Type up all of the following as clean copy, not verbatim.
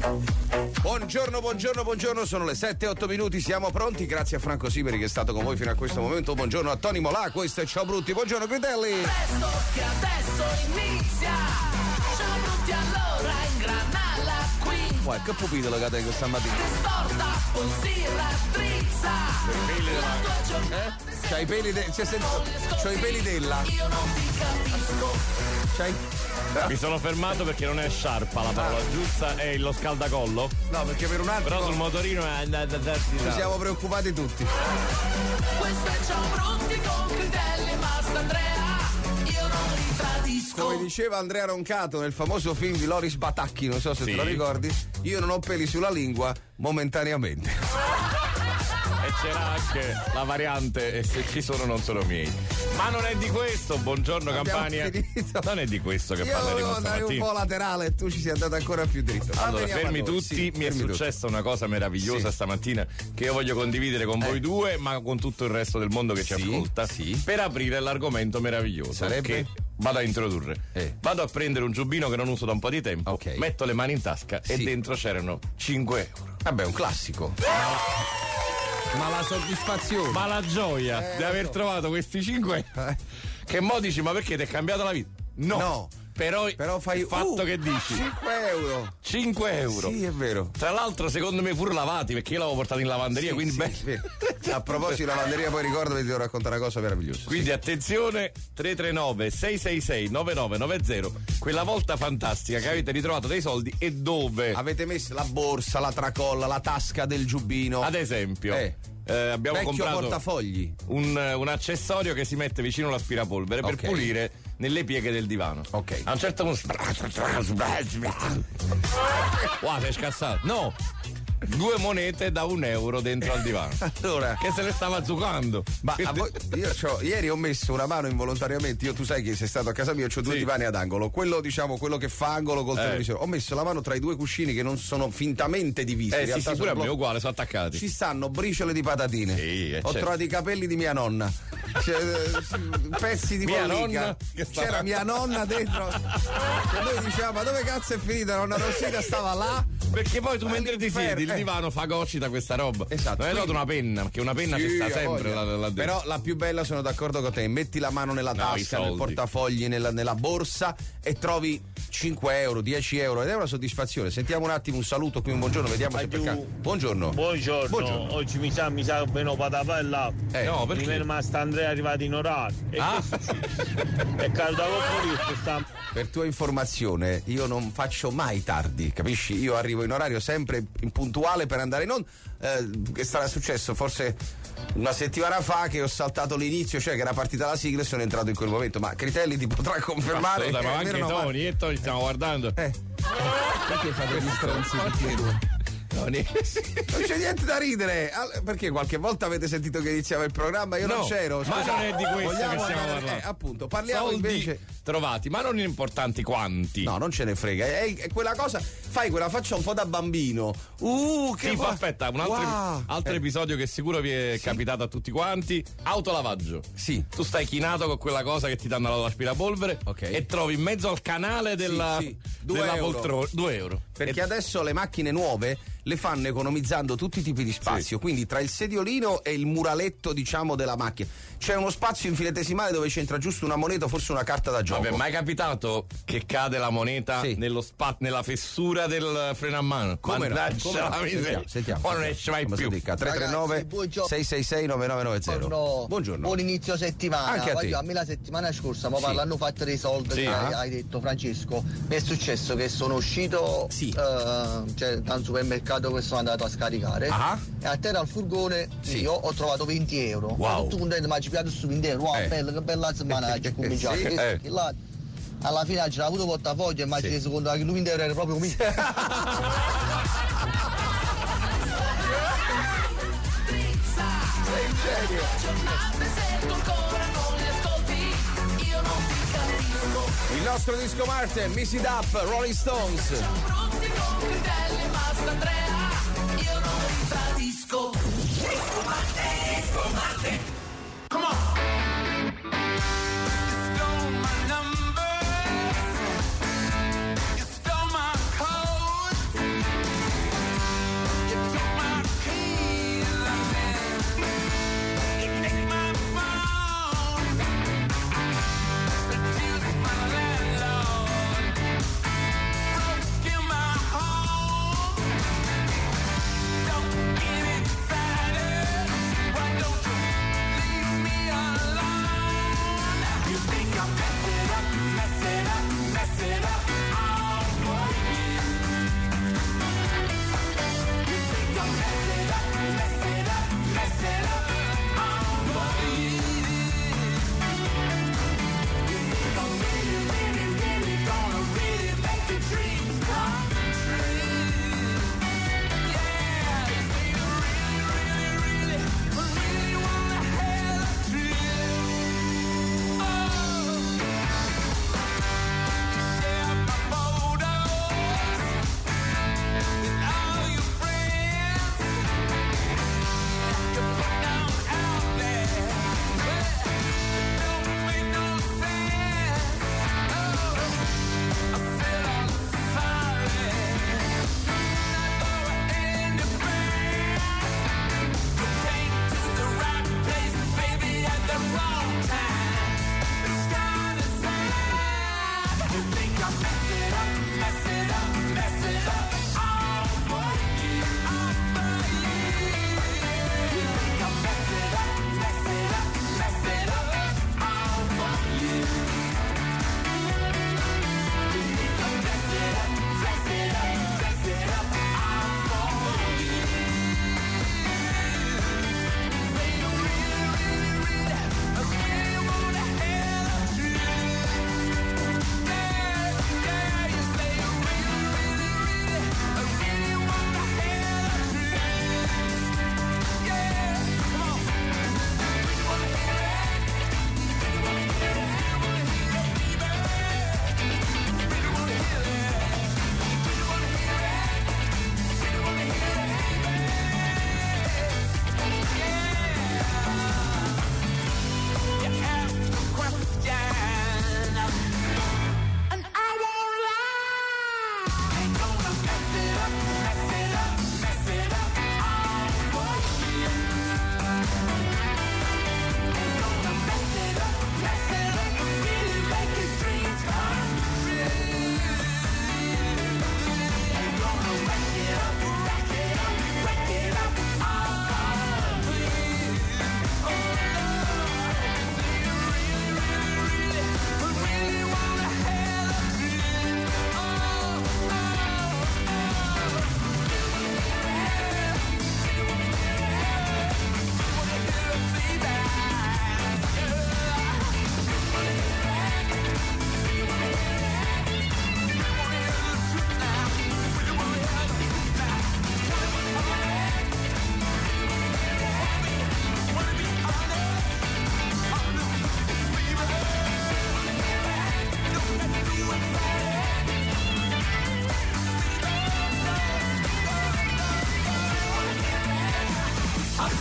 Buongiorno, sono le 7-8 minuti, siamo pronti, grazie a Franco Siberi che è stato con voi fino a questo momento, buongiorno a Tony Molà, questo è Ciao Brutti, buongiorno Critelli. Presto che adesso inizia, Ciao Brutti allora ingrana la Queen. Uè, che pupito lo cade questa mattina? Storta, poi si raddrizza. C'hai i peli c'ho i peli della. Io non ti capisco. Mi sono fermato perché non è sciarpa la parola giusta, è lo scaldacollo. No, perché per un attimo. Però sul motorino è andata a darti. Ci siamo preoccupati tutti. Questo è Ciao Brutti con Critelli e Mastandrea. Io non li tradisco. Come diceva Andrea Roncato nel famoso film di Loris Batacchi, non so se te lo ricordi, io non ho peli sulla lingua momentaneamente. E c'era anche la variante e se ci sono non sono miei. Ma non è di questo, buongiorno Campania. Finito. Non è di questo che Io parleremo andare stamattina. un po' laterale e tu ci sei andato ancora più dritto. Allora, fermi tutti, mi è successa una cosa meravigliosa stamattina che io voglio condividere con voi due, ma con tutto il resto del mondo che ci ascolta, per aprire l'argomento meraviglioso. Sarebbe? Che vado a introdurre. Vado a prendere un giubbino che non uso da un po' di tempo, metto le mani in tasca e dentro c'erano 5 euro. Vabbè, un classico. Ma la soddisfazione. Ma la gioia di aver trovato questi 5 euro. Che mo dici, ma perché ti è cambiata la vita? No. Però fai il fatto che dici 5 euro. 5 euro. Sì, è vero. Tra l'altro, secondo me pure lavati, perché io l'avevo portato in lavanderia, quindi A proposito di lavanderia, poi ricordati, ti devo raccontare una cosa meravigliosa. Quindi attenzione, 339 666 9990, quella volta fantastica che avete ritrovato dei soldi e dove? Avete messo la borsa, la tracolla, la tasca del giubbino. Ad esempio. Abbiamo vecchio comprato portafogli. un accessorio che si mette vicino all'aspirapolvere per pulire nelle pieghe del divano. Ok. A un certo punto. Wow, sei scassato. No! 2 monete da 1 euro dentro al divano. Allora, che se le stava zuccando. Ma ieri ho messo una mano involontariamente. Tu sai che sei stato a casa mia, ho 2 divani ad angolo. Quello che fa angolo col televisore. Ho messo la mano tra i 2 cuscini che non sono fintamente divisi. In realtà pure a me è uguale, sono attaccati. Ci stanno briciole di patatine. Ho trovato i capelli di mia nonna. Pezzi di mollica. C'era mia nonna dentro. E noi diciamo, ma dove cazzo è finita? Nonna Rosita stava là. Perché poi tu mentre ti siedi il divano fa gocci da questa roba. Esatto. Non hai dato una penna, perché una penna ci sta sempre là dentro. Però la più bella, sono d'accordo con te, metti la mano nella tasca, nel portafogli, nella borsa e trovi 5 euro, 10 euro ed è una soddisfazione. Sentiamo un attimo un saluto qui, un buongiorno, vediamo se perché. Buongiorno. Oggi mi sa meno patapella. No, perché? Ma sta Andrea è arrivato in orario. E è caldo sta. Per tua informazione, io non faccio mai tardi, capisci? Io arrivo in orario sempre in puntuale per andare in onda. Che sarà successo forse una settimana fa che ho saltato l'inizio, cioè che era partita la sigla e sono entrato in quel momento. Ma Critelli ti potrà confermare. Ma anche Tony stiamo guardando. Perché fate gli stronzi tutti e due? Non c'è niente da ridere, perché qualche volta avete sentito che iniziava il programma, io non c'ero. Ma non è di questo che stiamo parlando. Appunto, parliamo soldi invece trovati, ma non importanti quanti. No, non ce ne frega, è quella cosa, fai quella faccia un po' da bambino. Che tipo, aspetta, un altro episodio che sicuro vi è capitato a tutti quanti. Autolavaggio. Sì. Tu stai chinato con quella cosa che ti danno all'aspirapolvere e trovi in mezzo al canale della poltrona 2 euro. Perché adesso le macchine nuove le fanno economizzando tutti i tipi di spazio, quindi tra il sediolino e il muraletto, diciamo, della macchina c'è uno spazio infinitesimale dove c'entra giusto una moneta o forse una carta da gioco. Vabbè, mai capitato che cade la moneta nella fessura del freno a mano? Come mannaggia la miseria. Sentiamo. Ma non esce mai più. 339 666 9990. Buongiorno. Buon inizio settimana. Anche a te. A me la settimana scorsa hanno fatto dei soldi, hai detto Francesco. Mi è successo che sono uscito da un supermercato che sono andato a scaricare e a terra al furgone io ho trovato 20 euro. Tutto contento, ma ci piace su 20 euro. Bello, che bella settimana che è cominciata. Alla fine ce l'ha avuto portafoglio e mi ha reso conto che lui 20 euro era proprio mio. Sei genio. Il nostro disco Martin, Miss It Up, Rolling Stones. Io non li tradisco. Disco Martin. Come on.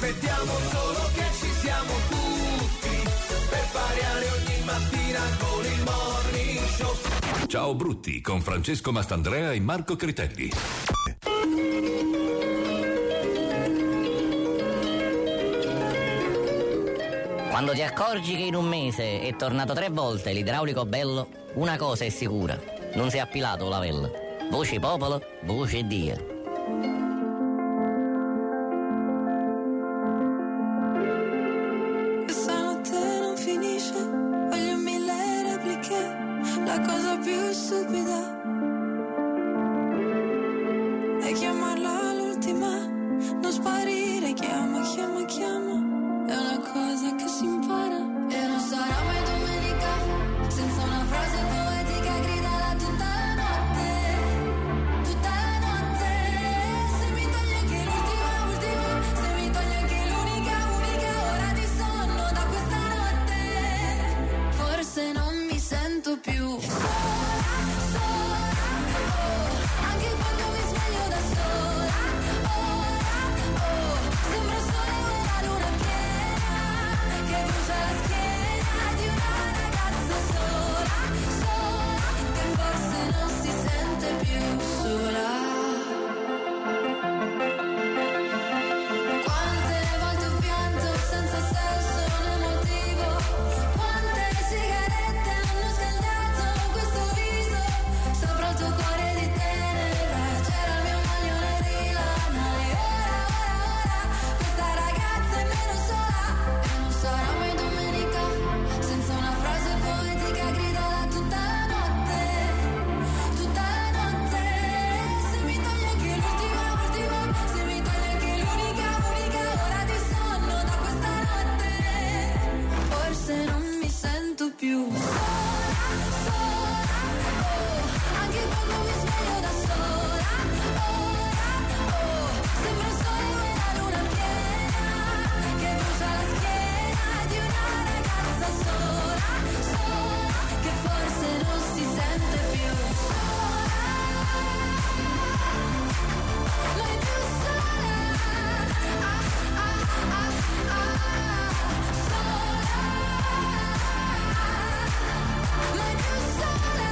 aspettiamo solo che ci siamo tutti per variare ogni mattina con il Morning Show. Ciao Brutti con Francesco Mastandrea e Marco Critelli. Quando ti accorgi che in un mese è tornato 3 volte l'idraulico bello, una cosa è sicura, non si è appilato lavello. Voce popolo, voce Dio. Questa notte non finisce, voglio 1000 repliche, la cosa più stupida è chiamarla l'ultima, non sparire, chiama, chiama, chiama. È una cosa che si impara. E non sarà mai domenica senza una frase poetica gridala tutta la notte, tutta la notte. Se mi togli anche l'ultima, se mi togli anche l'unica ora di sonno da questa notte, forse non mi sento più sola, anche quando mi sveglio da sola. Sembra solo la luna che brucia la schiena di una ragazza sola, che forse non si sente più sola. Quante volte ho pianto senza senso né motivo, quante sigarette hanno scaldato questo viso, sopra il tuo cuore di tenera c'era il mio maglione di lana e ora questa ragazza è meno sola. E non sarà mai domenica senza una frase poetica gridala tutta la notte, tutta la notte. Se mi togli anche l'ultima, se mi togli anche l'unica ora di sonno da questa notte, forse non mi sento più sola, anche quando mi sveglio da sola. Sembra solo la luna piena che brucia la schiena di una ragazza sola, che forse non si sente più sola, mai più sola, mai più sola.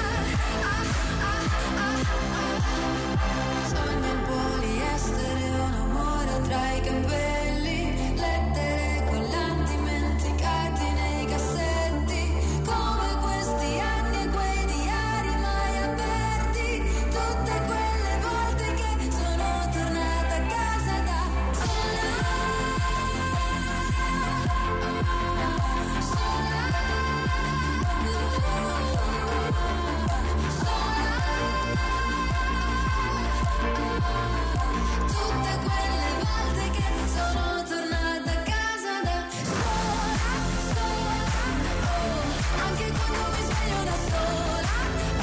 Sogno in poliestere, un amore tra i capelli, lettere collanti dimenticati nei cassetti, come questi anni e quei diari mai aperti, tutte quelle volte che sono tornata a casa da sola, tutte quelle volte che sono tornata a casa da sola, anche quando mi sveglio da sola,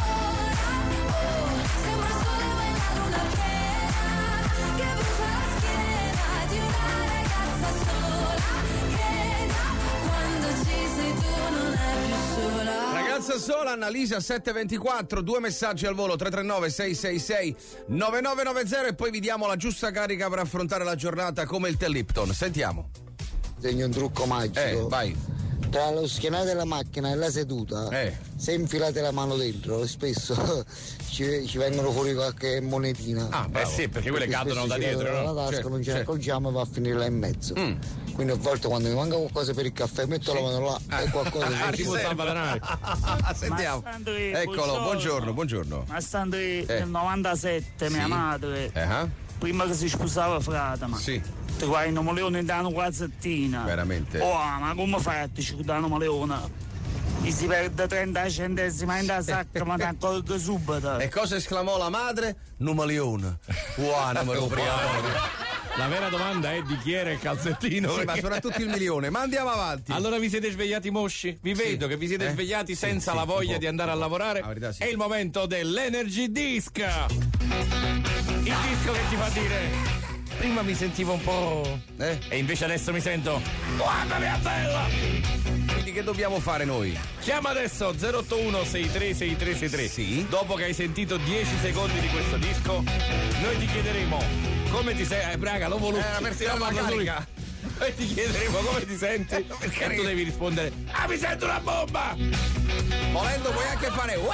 sembra solo la luna piena che brucia la schiena di una ragazza sola, che quando ci sei tu non è più sola. Ragazza sola, Annalisa 724, 2 messaggi al volo 339 666 9990 e poi vi diamo la giusta carica per affrontare la giornata come il tè Lipton. Sentiamo. Segno un trucco magico. Vai. Tra lo schienale della macchina e la seduta, se infilate la mano dentro, spesso ci vengono fuori qualche monetina. Sì, perché quelle cadono da dietro, no? La tasca non ce ne accorgiamo e va a finire là in mezzo. Quindi a volte quando mi manca qualcosa per il caffè metto la mano là e qualcosa sentiamo. Eccolo, buongiorno. Ma stando nel 97 mia madre, prima che si sposava frata, ti guai un leone da una quazzettina. Veramente? Ma come fai a ci dare un leone? Mi si perde 30 centesimi in da sacca, ma ti accorgo subito. E cosa esclamò la madre? Numaleone. Numero obbligatorio. La vera domanda è di chi era il calzettino. Sì, ma soprattutto il milione. Ma andiamo avanti. Allora vi siete svegliati mosci? Vi vedo che vi siete svegliati senza la voglia di andare a lavorare. È il momento dell'Energy Disc. Il disco che ti fa dire: prima mi sentivo un po'. E invece adesso mi sento. Guarda mia bella! Quindi che dobbiamo fare noi? Chiama adesso 081 636363. Sì. Dopo che hai sentito 10 secondi di questo disco, noi ti chiederemo come ti sei. Braga, l'ho voluto. Perché la carica. Noi ti chiederemo come ti senti e tu devi rispondere: ah, mi sento una bomba! Volendo puoi anche fare wow!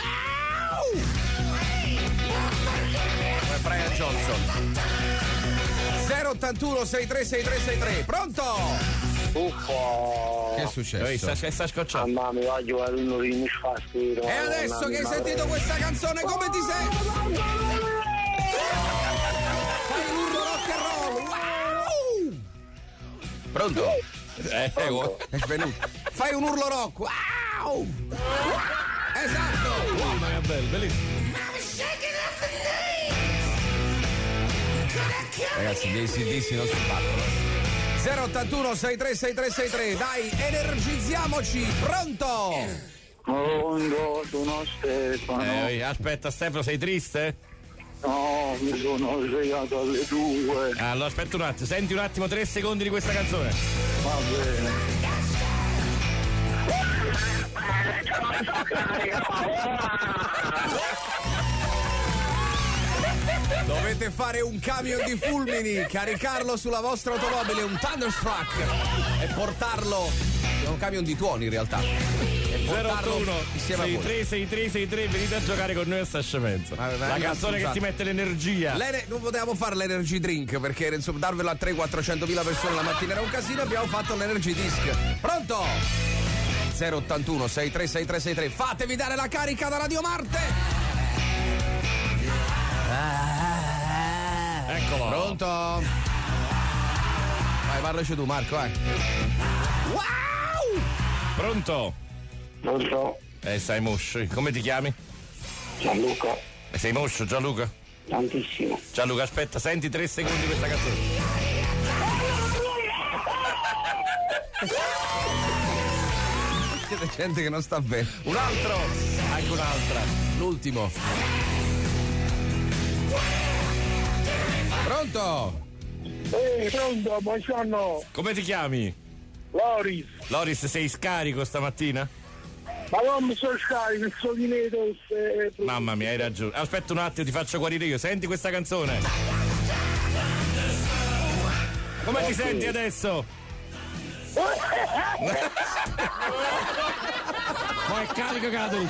Come Brian Johnson. 081 636363. Pronto? Uffa! Che è successo? Sta scocciando. Mamma mia, voglio fare uno di mi sfastino. E adesso che hai sentito questa canzone, come ti senti? Fai l'urlo rock and roll! Wow! Pronto? È venuto. Fai un urlo rock! Wow! Esatto! Wow, ma è bello, bellissimo. Ragazzi, gli ACDC non si battono. 081 636363. Dai, energizziamoci. Pronto? Sono Stefano. Aspetta, Stefano, sei triste? No, mi sono svegliato alle 2. Allora aspetta un attimo, senti un attimo 3 secondi di questa canzone. Va bene. Dovete fare un camion di fulmini, caricarlo sulla vostra automobile, un Thunderstruck, e portarlo. È un camion di tuoni in realtà. 081 636363, venite a giocare con noi a sta scemenza. La canzone che ti mette l'energia. Non potevamo fare l'energy drink perché insomma darvelo a 300-400 mila persone la mattina era un casino. Abbiamo fatto l'energy disc. Pronto? 081 636363. Fatevi dare la carica da Radio Marte. Eccolo. Pronto? Vai, parlaci tu, Marco, vai. Wow! Pronto? Sei moscio. Come ti chiami? Gianluca. Sei moscio, Gianluca? Tantissimo. Gianluca, aspetta, senti 3 secondi questa canzone. C'è gente che non sta bene. Un altro! Anche un'altra. L'ultimo. Pronto? Pronto, buongiorno. Come ti chiami? Loris. Loris, sei scarico stamattina? Ma non mi sono scarico, sono di Netos. Mamma mia, hai ragione. Aspetta un attimo, ti faccio guarire io. Senti questa canzone. Come ti senti adesso? Ma è carico che la tu.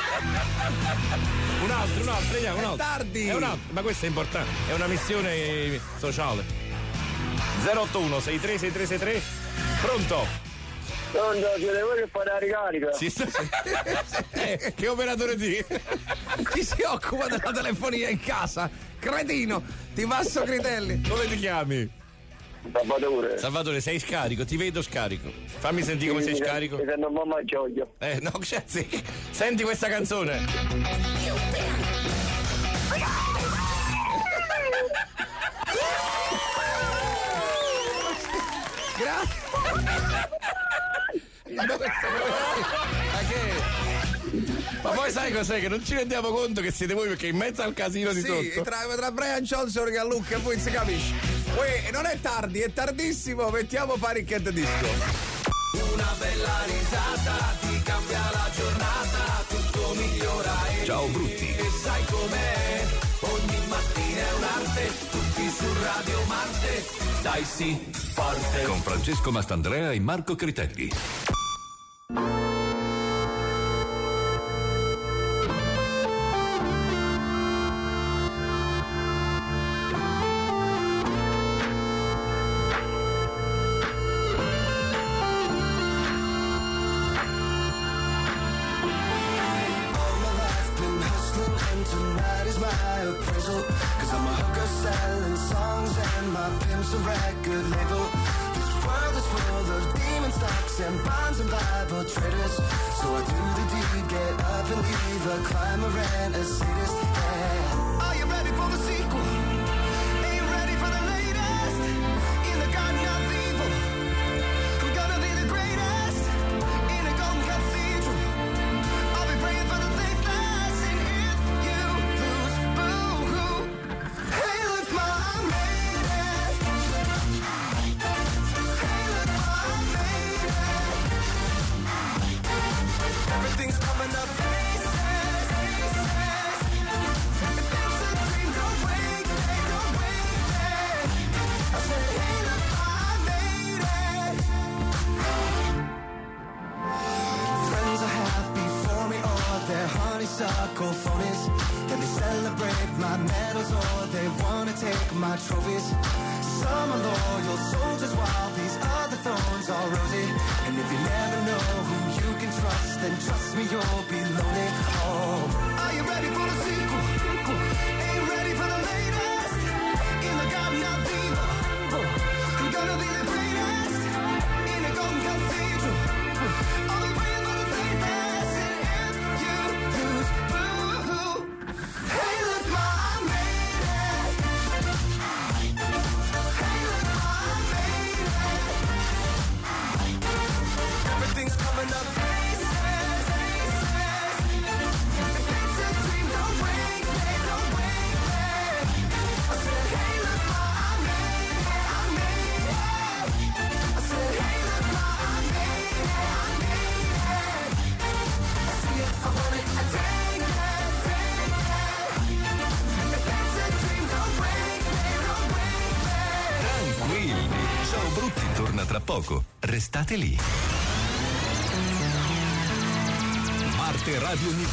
Un altro, vediamo, un altro. Tardi. È un altro, ma questo è importante, è una missione sociale. 081 636363. Pronto? Pronto, siete voi che fate la ricarica? Sì. Che operatore di? Chi si occupa della telefonia in casa? Cretino, ti passo Critelli. Come ti chiami? Salvatore, sei scarico, ti vedo scarico. Fammi sentire come sei scarico. Mi sento un po' maggioglio. No, sì. Senti questa canzone. Grazie. Ma poi sai cos'è? Che non ci rendiamo conto che siete voi perché in mezzo al casino di sotto. Tra Brian Johnson e Luca poi si capisce. Uè, non è tardi, è tardissimo, mettiamo Panic! Disco. Una bella risata ti cambia la giornata, tutto migliora e Ciao Brutti. E sai com'è? Ogni mattina è un'arte, tutti su Radio Marte. Dai sì, forte. Con Francesco Mastandrea e Marco Critelli. And bonds and Bible traders. So I do the deed, get up and leave a climber and a sadist. Yeah. Are you ready for the sequel? Ain't you ready for the latest? In the garden of evil, I'm gonna be the greatest. In a golden cathedral, I'll be praying for the faithless. And if you lose, boo-hoo. Hey, look, Ma, I made it. Hey, look, Ma, I made it. Everything's coming up pieces. my medals or they wanna take my trophies. Some are loyal soldiers while these other thorns are rosy. And if you never know who you can trust, then trust me, you'll be lonely. Oh, are you ready for the sequel? Ain't ready for the latest. In the garden of evil, I'm gonna be the greatest. In a golden cathedral, I'll be praying for the faithless. And if you lose, boo-hoo. Hey, look, Ma, I made it. Hey, look, Ma, I made it. Everything's coming up. Ciao Brutti torna tra poco. Restate lì. Marte Radio News.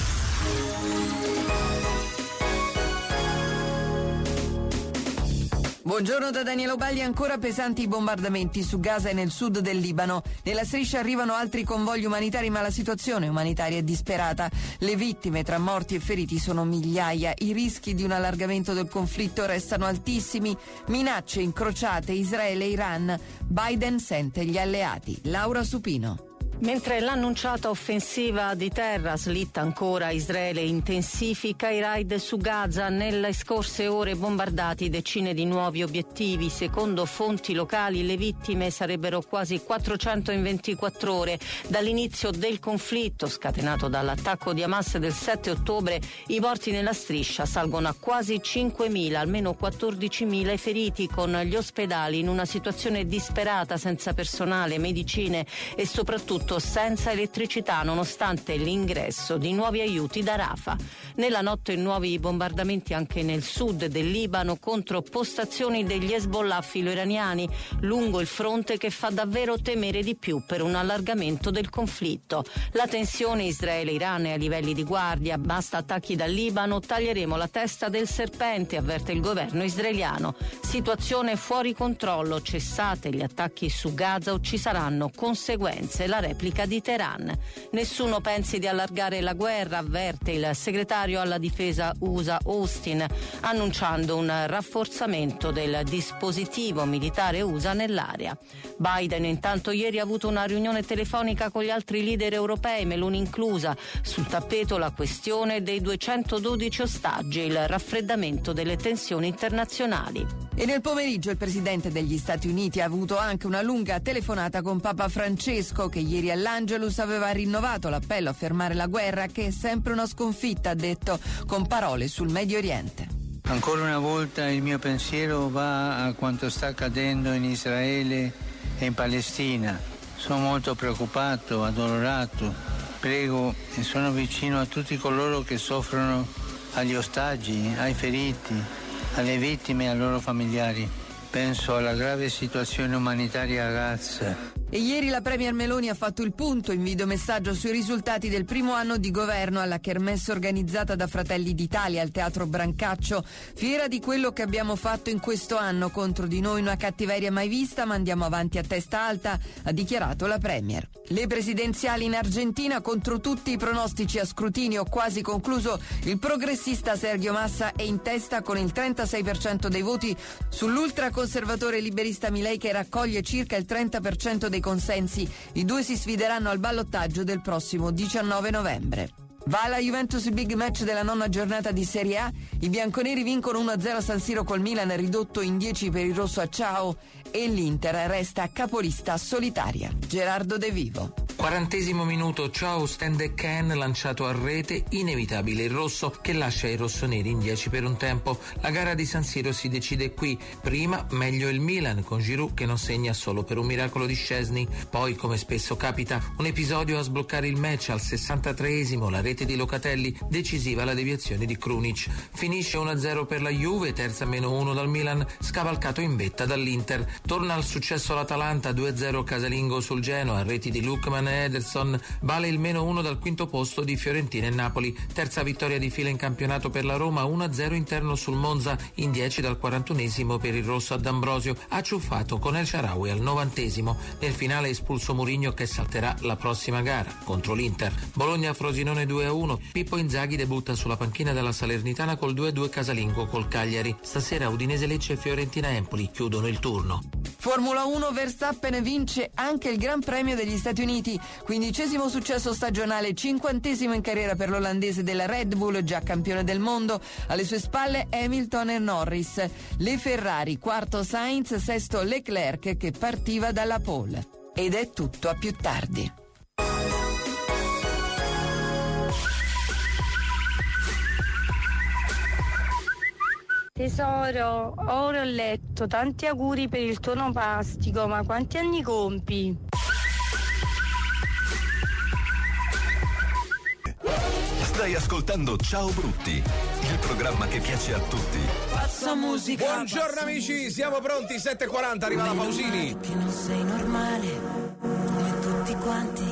Buongiorno da Daniela Ubaldi. Ancora pesanti i bombardamenti su Gaza e nel sud del Libano. Nella striscia arrivano altri convogli umanitari, ma la situazione umanitaria è disperata. Le vittime tra morti e feriti sono migliaia. I rischi di un allargamento del conflitto restano altissimi. Minacce incrociate Israele e Iran. Biden sente gli alleati. Laura Supino. Mentre l'annunciata offensiva di terra slitta ancora, Israele intensifica i raid su Gaza. Nelle scorse ore bombardati decine di nuovi obiettivi. Secondo fonti locali le vittime sarebbero quasi 400 in 24 ore. Dall'inizio del conflitto, scatenato dall'attacco di Hamas del 7 ottobre, i morti nella striscia salgono a quasi 5.000, almeno 14.000 i feriti, con gli ospedali in una situazione disperata, senza personale, medicine e soprattutto senza elettricità, nonostante l'ingresso di nuovi aiuti da Rafah. Nella notte nuovi bombardamenti anche nel sud del Libano contro postazioni degli Hezbollah filo-iraniani lungo il fronte, che fa davvero temere di più per un allargamento del conflitto. La tensione Israele-Iran è a livelli di guardia. Basta attacchi dal Libano, taglieremo la testa del serpente, avverte il governo israeliano. Situazione fuori controllo, cessate gli attacchi su Gaza o ci saranno conseguenze. La replica di Teheran. Nessuno pensi di allargare la guerra, avverte il segretario alla difesa USA Austin, annunciando un rafforzamento del dispositivo militare USA nell'area. Biden intanto ieri ha avuto una riunione telefonica con gli altri leader europei, Meloni inclusa. Sul tappeto la questione dei 212 ostaggi e il raffreddamento delle tensioni internazionali. E nel pomeriggio il presidente degli Stati Uniti ha avuto anche una lunga telefonata con Papa Francesco, che ieri all'Angelus aveva rinnovato l'appello a fermare la guerra, che è sempre una sconfitta, ha detto, con parole sul Medio Oriente. Ancora una volta il mio pensiero va a quanto sta accadendo in Israele e in Palestina. Sono molto preoccupato, addolorato. Prego e sono vicino a tutti coloro che soffrono, agli ostaggi, ai feriti, alle vittime e ai loro familiari. Penso alla grave situazione umanitaria a Gaza. E ieri la Premier Meloni ha fatto il punto in videomessaggio sui risultati del primo anno di governo alla kermesse organizzata da Fratelli d'Italia al Teatro Brancaccio. Fiera di quello che abbiamo fatto in questo anno, contro di noi una cattiveria mai vista, ma andiamo avanti a testa alta, ha dichiarato la Premier. Le presidenziali in Argentina, contro tutti i pronostici a scrutinio quasi concluso, il progressista Sergio Massa è in testa con il 36% dei voti sull'ultraconservatore liberista Milei, che raccoglie circa il 30% dei consensi. I due si sfideranno al ballottaggio del prossimo 19 novembre. Va alla Juventus il big match della nona giornata di Serie A. I bianconeri vincono 1-0 a San Siro col Milan, ridotto in 10 per il rosso a Ciao, e l'Inter resta capolista solitaria. Gerardo De Vivo. 40° minuto, Ciao Stende Ken lanciato a rete, inevitabile il rosso che lascia i rossoneri in 10 per un tempo. La gara di San Siro si decide qui. Prima meglio il Milan con Giroud che non segna solo per un miracolo di Szczesny. Poi, come spesso capita, un episodio a sbloccare il match al 63°, la rete di Locatelli, decisiva la deviazione di Krunic. Finisce 1-0 per la Juve, terza -1 dal Milan, scavalcato in vetta dall'Inter. Torna al successo l'Atalanta, 2-0 casalingo sul Genoa, reti di Lookman e Ederson. Vale il -1 dal quinto posto di Fiorentina e Napoli. Terza vittoria di fila in campionato per la Roma, 1-0 interno sul Monza, in 10 dal 41esimo per il rosso ad Ambrosio, acciuffato con El Shaarawy al 90esimo. Nel finale espulso Mourinho, che salterà la prossima gara contro l'Inter. Bologna-Frosinone 2-1. Pippo Inzaghi debutta sulla panchina della Salernitana col 2-2 casalingo col Cagliari. Stasera Udinese-Lecce e Fiorentina-Empoli chiudono il turno. Formula 1, Verstappen vince anche il Gran Premio degli Stati Uniti, 15° successo stagionale, 50° in carriera per l'olandese della Red Bull, già campione del mondo. Alle sue spalle Hamilton e Norris. Le Ferrari, quarto Sainz, sesto Leclerc, che partiva dalla pole. Ed è tutto, a più tardi. Tesoro, ora ho letto, tanti auguri per il tuo onomastico, ma quanti anni compi? Stai ascoltando Ciao Brutti, il programma che piace a tutti. Pazza musica. Buongiorno amici, siamo pronti, 7:40, arriva la Pausini. Che non sei normale, come tutti quanti.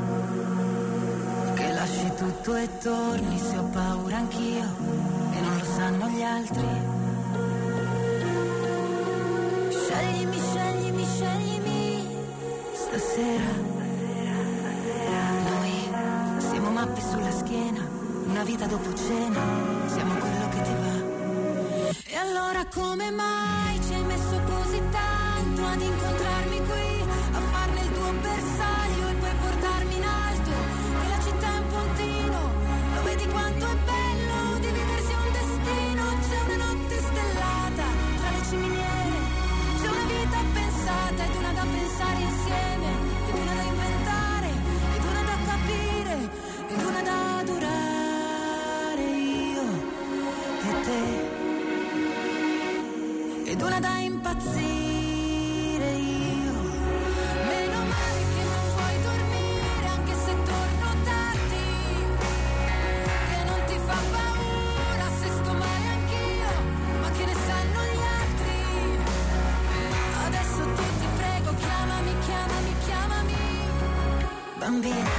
Che lasci tutto e torni, se ho paura anch'io, e non lo sanno gli altri. Sceglimi, sceglimi, sceglimi, stasera. Noi siamo mappe sulla schiena, una vita dopo cena, siamo quello che ti va. E allora come mai ci hai messo così tanto ad incontrarmi qui, a farne il tuo bersaglio e poi portarmi in alto? Che la città è un puntino, lo vedi quanto è bello dividersi un destino. C'è una notte stellata tra le ciminiere, c'è una vita pensata ed una da pensare insieme, ed una da inventare, ed una da capire, ed una da durare, io e te, ed una da impazzire, io. Meno male che non vuoi dormire, anche se torno tardi, che non ti fa paura se sto male anch'io, ma che ne sanno gli altri. Adesso tu ti prego, chiamami, chiamami, chiamami bambina.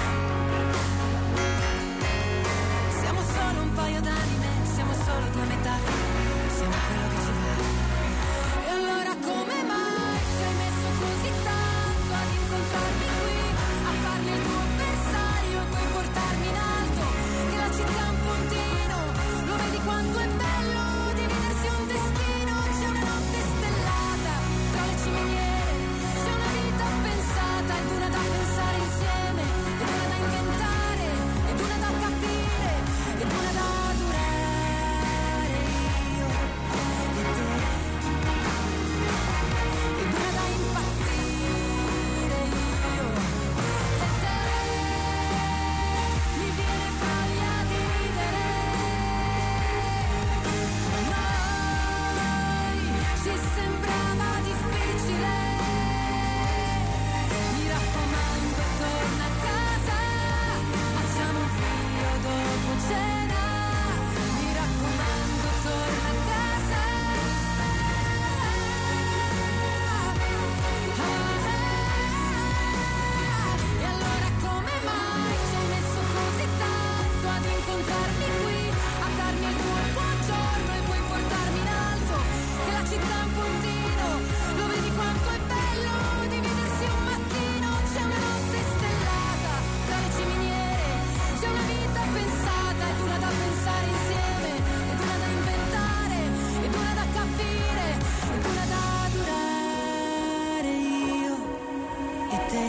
Siamo solo un paio d'anime, siamo solo due metafore, siamo quello che ci va. E allora come mai ci hai messo così tanto ad incontrarmi qui, a farmi il tuo bersaglio e poi portarmi in alto? Che la città è un puntino, lo vedi quanto è bello dividersi un destino. C'è una notte stellata tra le ciminiere, c'è una vita pensata ed una da pensare insieme, ed una da inventare, ed una da capire, ed una da durare, io e te, ed una da impazzire, io e te. Mi viene voglia di ridere, noi ci sembrava difficile. Mi raccomando, torna a casa, facciamo un figlio dopo cena. Mi raccomando, torna a casa. E allora come mai ci hai messo così tanto ad incontrarmi qui, a darmi il tuo buongiorno e poi portarmi in alto? Che la città è un puntino, lo vedi quanto è bello dividersi un mattino. C'è una notte stellata tra le ciminiere, c'è una vita pensata ed una da pensare insieme, ed una da inventare, ed una da capire, ed una da durare, io e te,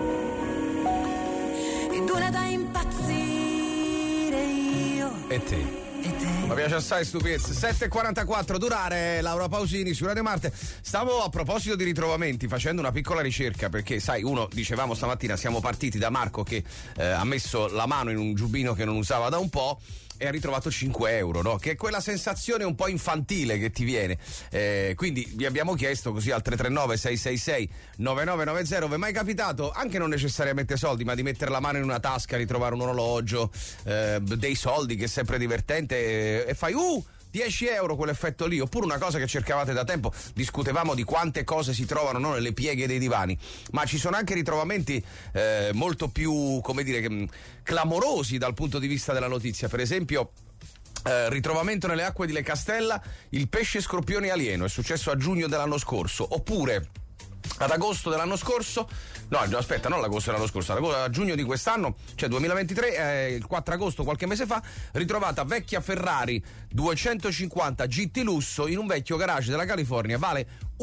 ed una da impazzire, io E te. Mi piace assai stupezze. 7:44, durare Laura Pausini su Radio Marte. Stavo, a proposito di ritrovamenti, facendo una piccola ricerca, perché sai, uno, dicevamo stamattina, siamo partiti da Marco che ha messo la mano in un giubbino che non usava da un po' e ha ritrovato 5 euro, no? Che è quella sensazione un po' infantile che ti viene. Quindi vi abbiamo chiesto così al 339-666-9990, vi è mai capitato, anche non necessariamente soldi, ma di mettere la mano in una tasca, ritrovare un orologio, dei soldi, che è sempre divertente, e fai €10 quell'effetto lì, oppure una cosa che cercavate da tempo, discutevamo di quante cose si trovano nelle pieghe dei divani, ma ci sono anche ritrovamenti molto più, come dire, clamorosi dal punto di vista della notizia. Per esempio, ritrovamento nelle acque di Le Castella il pesce scorpione alieno, è successo a giugno dell'anno scorso. Oppure ad agosto dell'anno scorso, no aspetta, non l'agosto dell'anno scorso, a giugno di quest'anno, cioè 2023, il 4 agosto, qualche mese fa, ritrovata vecchia Ferrari 250 GT lusso in un vecchio garage della California, vale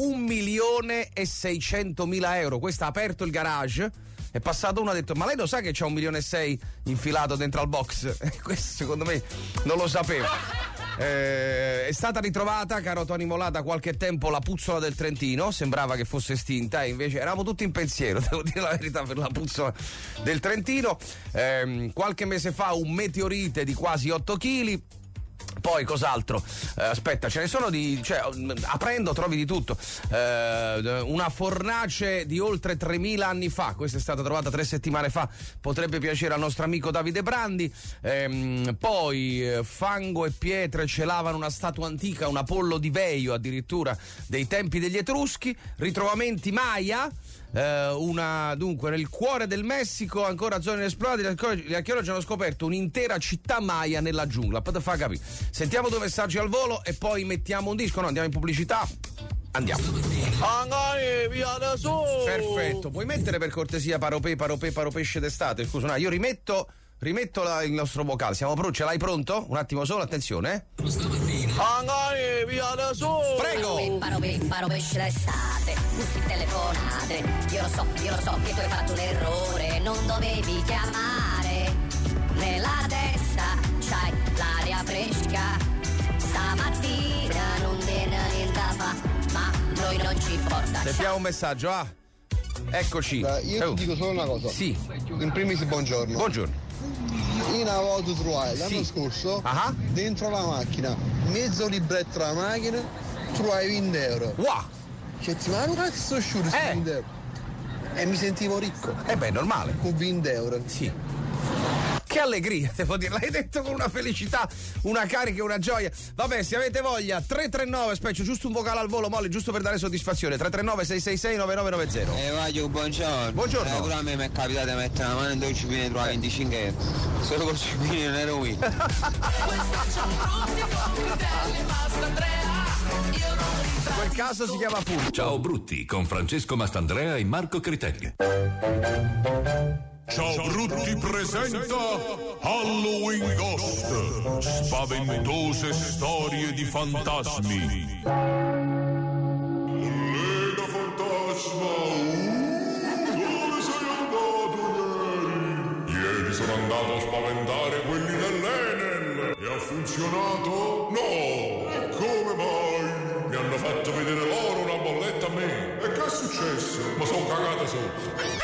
€1.600.000. Questa ha aperto il garage, è passato uno, ha detto: ma lei lo sa che c'ha 1,6 milioni infilato dentro al box? Questo secondo me non lo sapevo. È stata ritrovata, caro Tony Molà, da qualche tempo la puzzola del Trentino, sembrava che fosse estinta e invece eravamo tutti in pensiero, devo dire la verità, per la puzzola del Trentino. Qualche mese fa un meteorite di quasi 8 kg. Poi cos'altro? Aspetta, ce ne sono aprendo trovi di tutto. Una fornace di oltre 3.000 anni fa, questa è stata trovata 3 settimane fa, potrebbe piacere al nostro amico Davide Brandi. Poi fango e pietre celavano una statua antica, un Apollo di Veio addirittura dei tempi degli Etruschi. Ritrovamenti Maya. Dunque nel cuore del Messico, ancora zone inesplorate, gli archeologi hanno scoperto un'intera città Maya nella giungla. Poi fa capire. Sentiamo 2 messaggi al volo e poi mettiamo un disco. No, andiamo in pubblicità. Andiamo. Perfetto, puoi mettere per cortesia paro pesce d'estate? Scusa, no, io rimetto il nostro vocale. Siamo pronti? Ce l'hai pronto? Un attimo solo, attenzione. Prego. Paro pesce d'estate, gusti telefonate. Io lo so che tu hai fatto un errore, non dovevi chiamare. Nella testa c'hai l'aria fresca, stamattina non viene niente da fa, ma noi non ci importa. Sentiamo un messaggio, eccoci. Io ti dico solo una cosa. Sì. In primis buongiorno. Buongiorno. Io una volta trovai l'anno scorso dentro la macchina, mezzo libretto della macchina, trovai €20. Wow! Cioè, ma non cazzo asciutto €20. E mi sentivo ricco. Beh, normale. Con €20. Sì. Che allegria, devo dire, l'hai detto con una felicità, una carica e una gioia. Vabbè, se avete voglia, 339, specchio, giusto un vocale al volo, Molly, giusto per dare soddisfazione, 339-666-9990. Maglio, buongiorno. Buongiorno. Pure a me mi è capitato di mettere la mano in 12 cipini e trovare 25 euro. Solo con cipini non ero qui. Quel caso si chiama furto. Ciao Brutti, con Francesco Mastandrea e Marco Critelli. Ciao Brutti presenta Halloween Ghost, spaventose storie di fantasmi. Lega fantasma, dove sei andato ieri? Ieri sono andato a spaventare quelli dell'Enel e ha funzionato? No! Come mai? Mi hanno fatto vedere loro una bolletta a me. E che è successo? Ma sono cagato sotto.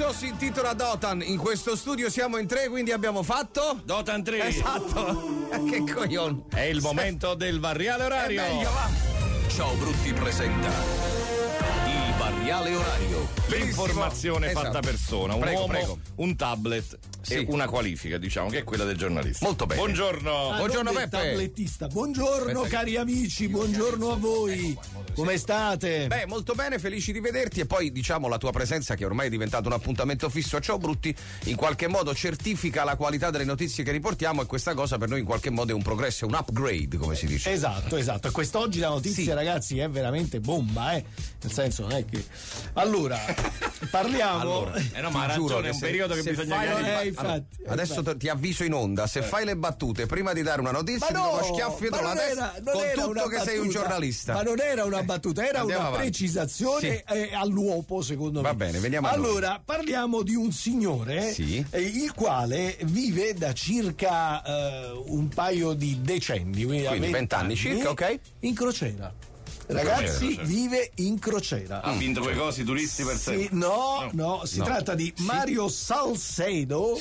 show si intitola Dotan. In questo studio siamo in 3, quindi abbiamo fatto Dotan 3. Esatto. Che coglione. È il momento del variale orario. È meglio, va. Ciao Brutti presenta il variale orario. L'informazione Esatto. fatta persona, un Prego, uomo, prego. un tablet e una qualifica, diciamo, che è quella del giornalista. Molto bene. Buongiorno. Buongiorno non del Peppe. tablettista. Buongiorno Aspetta. cari amici, buongiorno a voi. Come state? Beh, molto bene, felici di vederti e poi diciamo la tua presenza che ormai è diventato un appuntamento fisso a Ciao Brutti in qualche modo certifica la qualità delle notizie che riportiamo e questa cosa per noi in qualche modo è un progresso, è un upgrade come si dice. Esatto. E quest'oggi la notizia, ragazzi, è veramente bomba, Nel senso, non è che. Allora, parliamo. No, ma ha ragione, è un periodo che bisogna infatti. Adesso ti avviso in onda, se fai le battute prima di dare una notizia ti do uno schiaffo dietro la testa con tutto che sei un giornalista. Ma non era una battuta, era Andiamo una avanti. precisazione all'uopo, secondo me. Va bene, veniamo a allora, parliamo di un signore il quale vive da circa un paio di decenni, quindi 20 anni circa, ok? in crociera. Ragazzi, vive in crociera. Ha vinto quei cosi turisti per sé? No, si tratta di Mario Salcedo,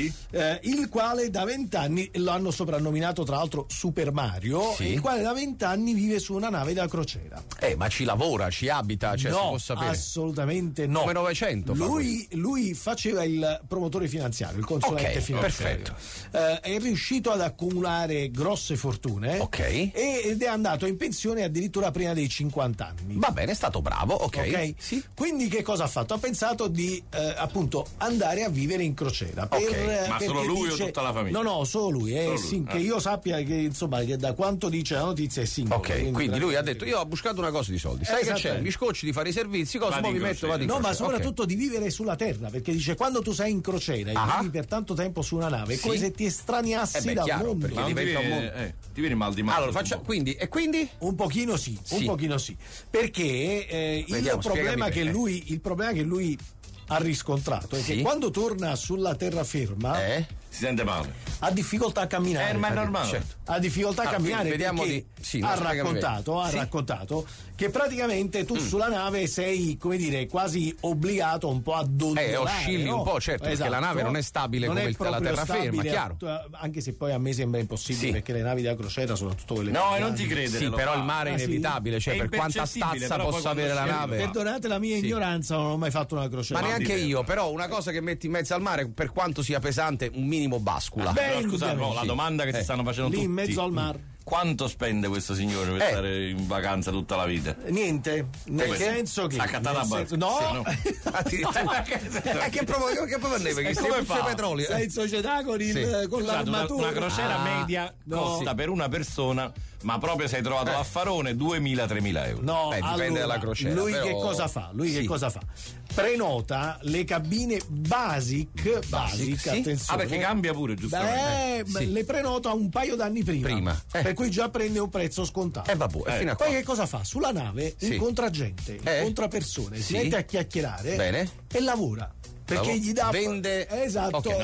il quale da 20 anni lo hanno soprannominato tra l'altro Super Mario, il quale da 20 anni vive su una nave da crociera. Ma ci lavora, ci abita, cioè si può sapere. Assolutamente no. Come 900 lui faceva il promotore finanziario, il consulente finanziario. Perfetto. È riuscito ad accumulare grosse fortune ed è andato in pensione addirittura prima dei 50 anni. Va bene, è stato bravo, ok. Sì. Quindi che cosa ha fatto? Ha pensato di appunto andare a vivere in crociera. Ma solo lui o tutta la famiglia? No, solo lui. Che io sappia che insomma che da quanto dice la notizia è singolo. Ok, quindi lui ha detto io ho buscato una cosa di soldi. Sai che c'è? Mi scocci di fare i servizi, cosa mi metto? Vado in crociera. Ma soprattutto di vivere sulla terra, perché dice quando tu sei in crociera e vivi per tanto tempo su una nave, è come se ti estraniassi dal mondo. Perché diventa un mondo. Ti viene mal di mano. Allora faccia quindi un pochino sì. Un pochino sì, perché il problema che lui ha riscontrato è che quando torna sulla terraferma si sente male, ha difficoltà a camminare. Ma è normale. Certo. Ha difficoltà a camminare perché ha raccontato che praticamente tu sulla nave sei, come dire, quasi obbligato un po' a dondolare. Oscilli un po', certo, perché la nave non è stabile come la terraferma, chiaro. Anche se poi a me sembra impossibile perché le navi da crociera, soprattutto quelle non ti crede. Sì, però il mare è inevitabile, cioè per quanta stazza possa avere la nave. Perdonate la mia ignoranza, non ho mai fatto una crociera. Ma neanche io, però una cosa che metti in mezzo al mare, per quanto sia pesante, un minimo bascula. Scusa, la domanda che si stanno facendo lì tutti. in mezzo al mare. Quanto spende questo signore per stare in vacanza tutta la vita? Niente, nel senso che no. Che proprio che come fa? petrolio. Sei in società con l'armatura. Una crociera media costa per una persona, ma proprio sei trovato l'affarone 2.000-3.000 euro. No, dipende dalla crociera. Lui che cosa fa? Che cosa fa? Prenota le cabine basic, attenzione. Perché cambia pure, giustamente. Le prenota un paio d'anni prima. Per cui già prende un prezzo scontato. Fino a poi che cosa fa? Sulla nave incontra gente, incontra persone, si mette a chiacchierare e lavora. Perché gli dà vende gli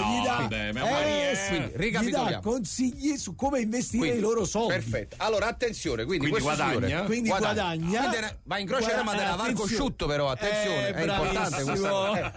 dà consigli su come investire i loro soldi. Perfetto. Allora attenzione, quindi guadagna. Va in crociera ma deve lavare cosciutto, però attenzione, è importante questa cosa.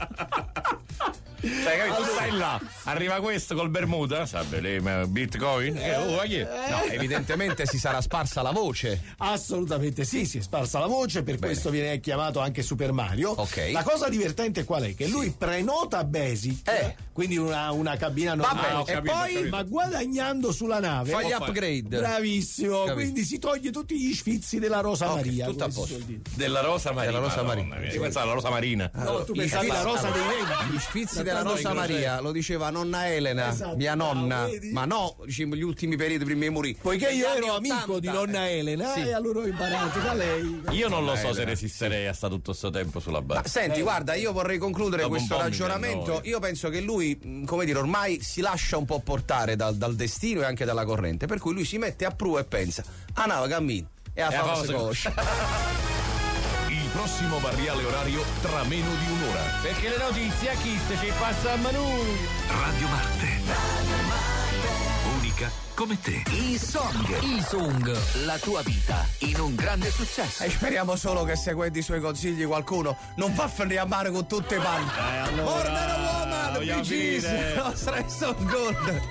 Tu stai là, arriva questo col Bermuda, Bitcoin? No, evidentemente si sarà sparsa la voce. Assolutamente sì, si è sparsa la voce, per questo viene chiamato anche Super Mario. La cosa divertente qual è? Che lui prenota basic, quindi una cabina normale, ma guadagnando sulla nave fa gli upgrade. Bravissimo, quindi si toglie tutti gli sfizi della Rosa Maria. Tutto a posto. Della Rosa Marina. Si pensa alla Rosa Marina. No, tu pensavi alla Rosa dei Venti. Gli sfizi della Rosa Maria lo diceva nonna Elena, mia nonna, ma no, diciamo gli ultimi periodi prima di morire. Poiché io ero amico di nonna Elena e allora ho imparato da lei. Io non lo so se resisterei a stare tutto questo tempo sulla base. Senti, guarda, io vorrei concludere questo ragionamento. Io penso che lui, come dire, ormai si lascia un po' portare dal destino e anche dalla corrente, per cui lui si mette a prua e pensa, no, cammino e a fare cose. Il prossimo variale orario tra meno di un'ora. Perché le notizie a chi ci passa a Manu. Radio Marte. musica come te. E-Song, la tua vita in un grande successo. E speriamo solo che seguendo i suoi consigli qualcuno non fa finire a mare con tutte le panne. More than a woman, Bee Gees, nostra E-Song Gold.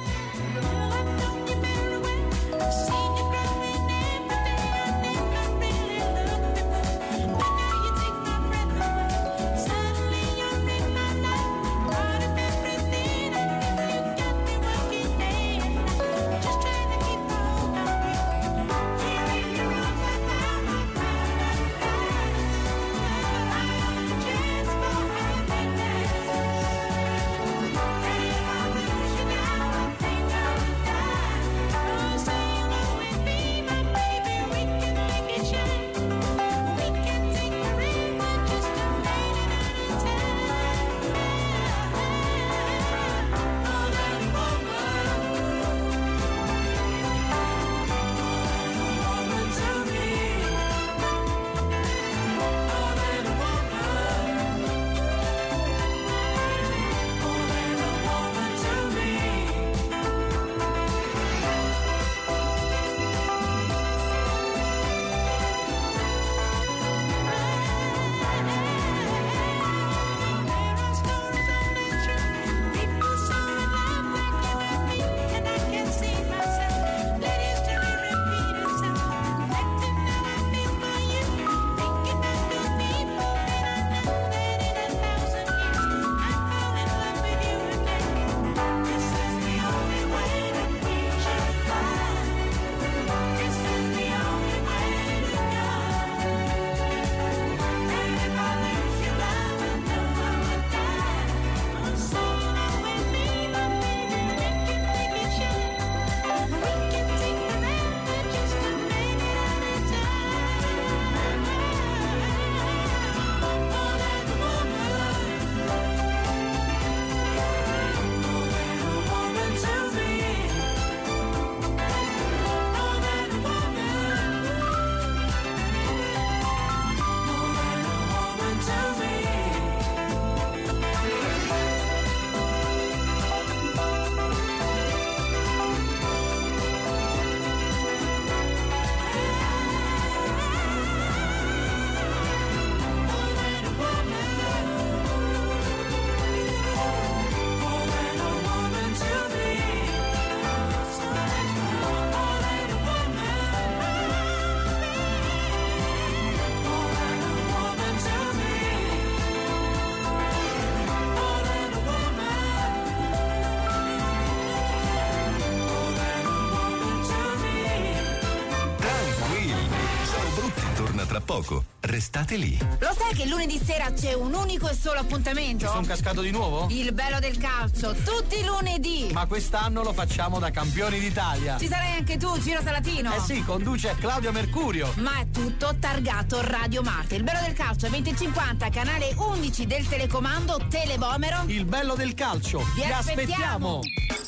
Tra poco, restate lì. Lo sai che lunedì sera c'è un unico e solo appuntamento? Ci sono cascato di nuovo? Il bello del calcio, tutti i lunedì. Ma quest'anno lo facciamo da campioni d'Italia. Ci sarai anche tu, Ciro Salatino? Eh sì, conduce Claudio Mercurio. Ma è tutto targato Radio Marte. Il bello del calcio 2050, canale 11 del telecomando Telebomero. Il bello del calcio. Vi aspettiamo.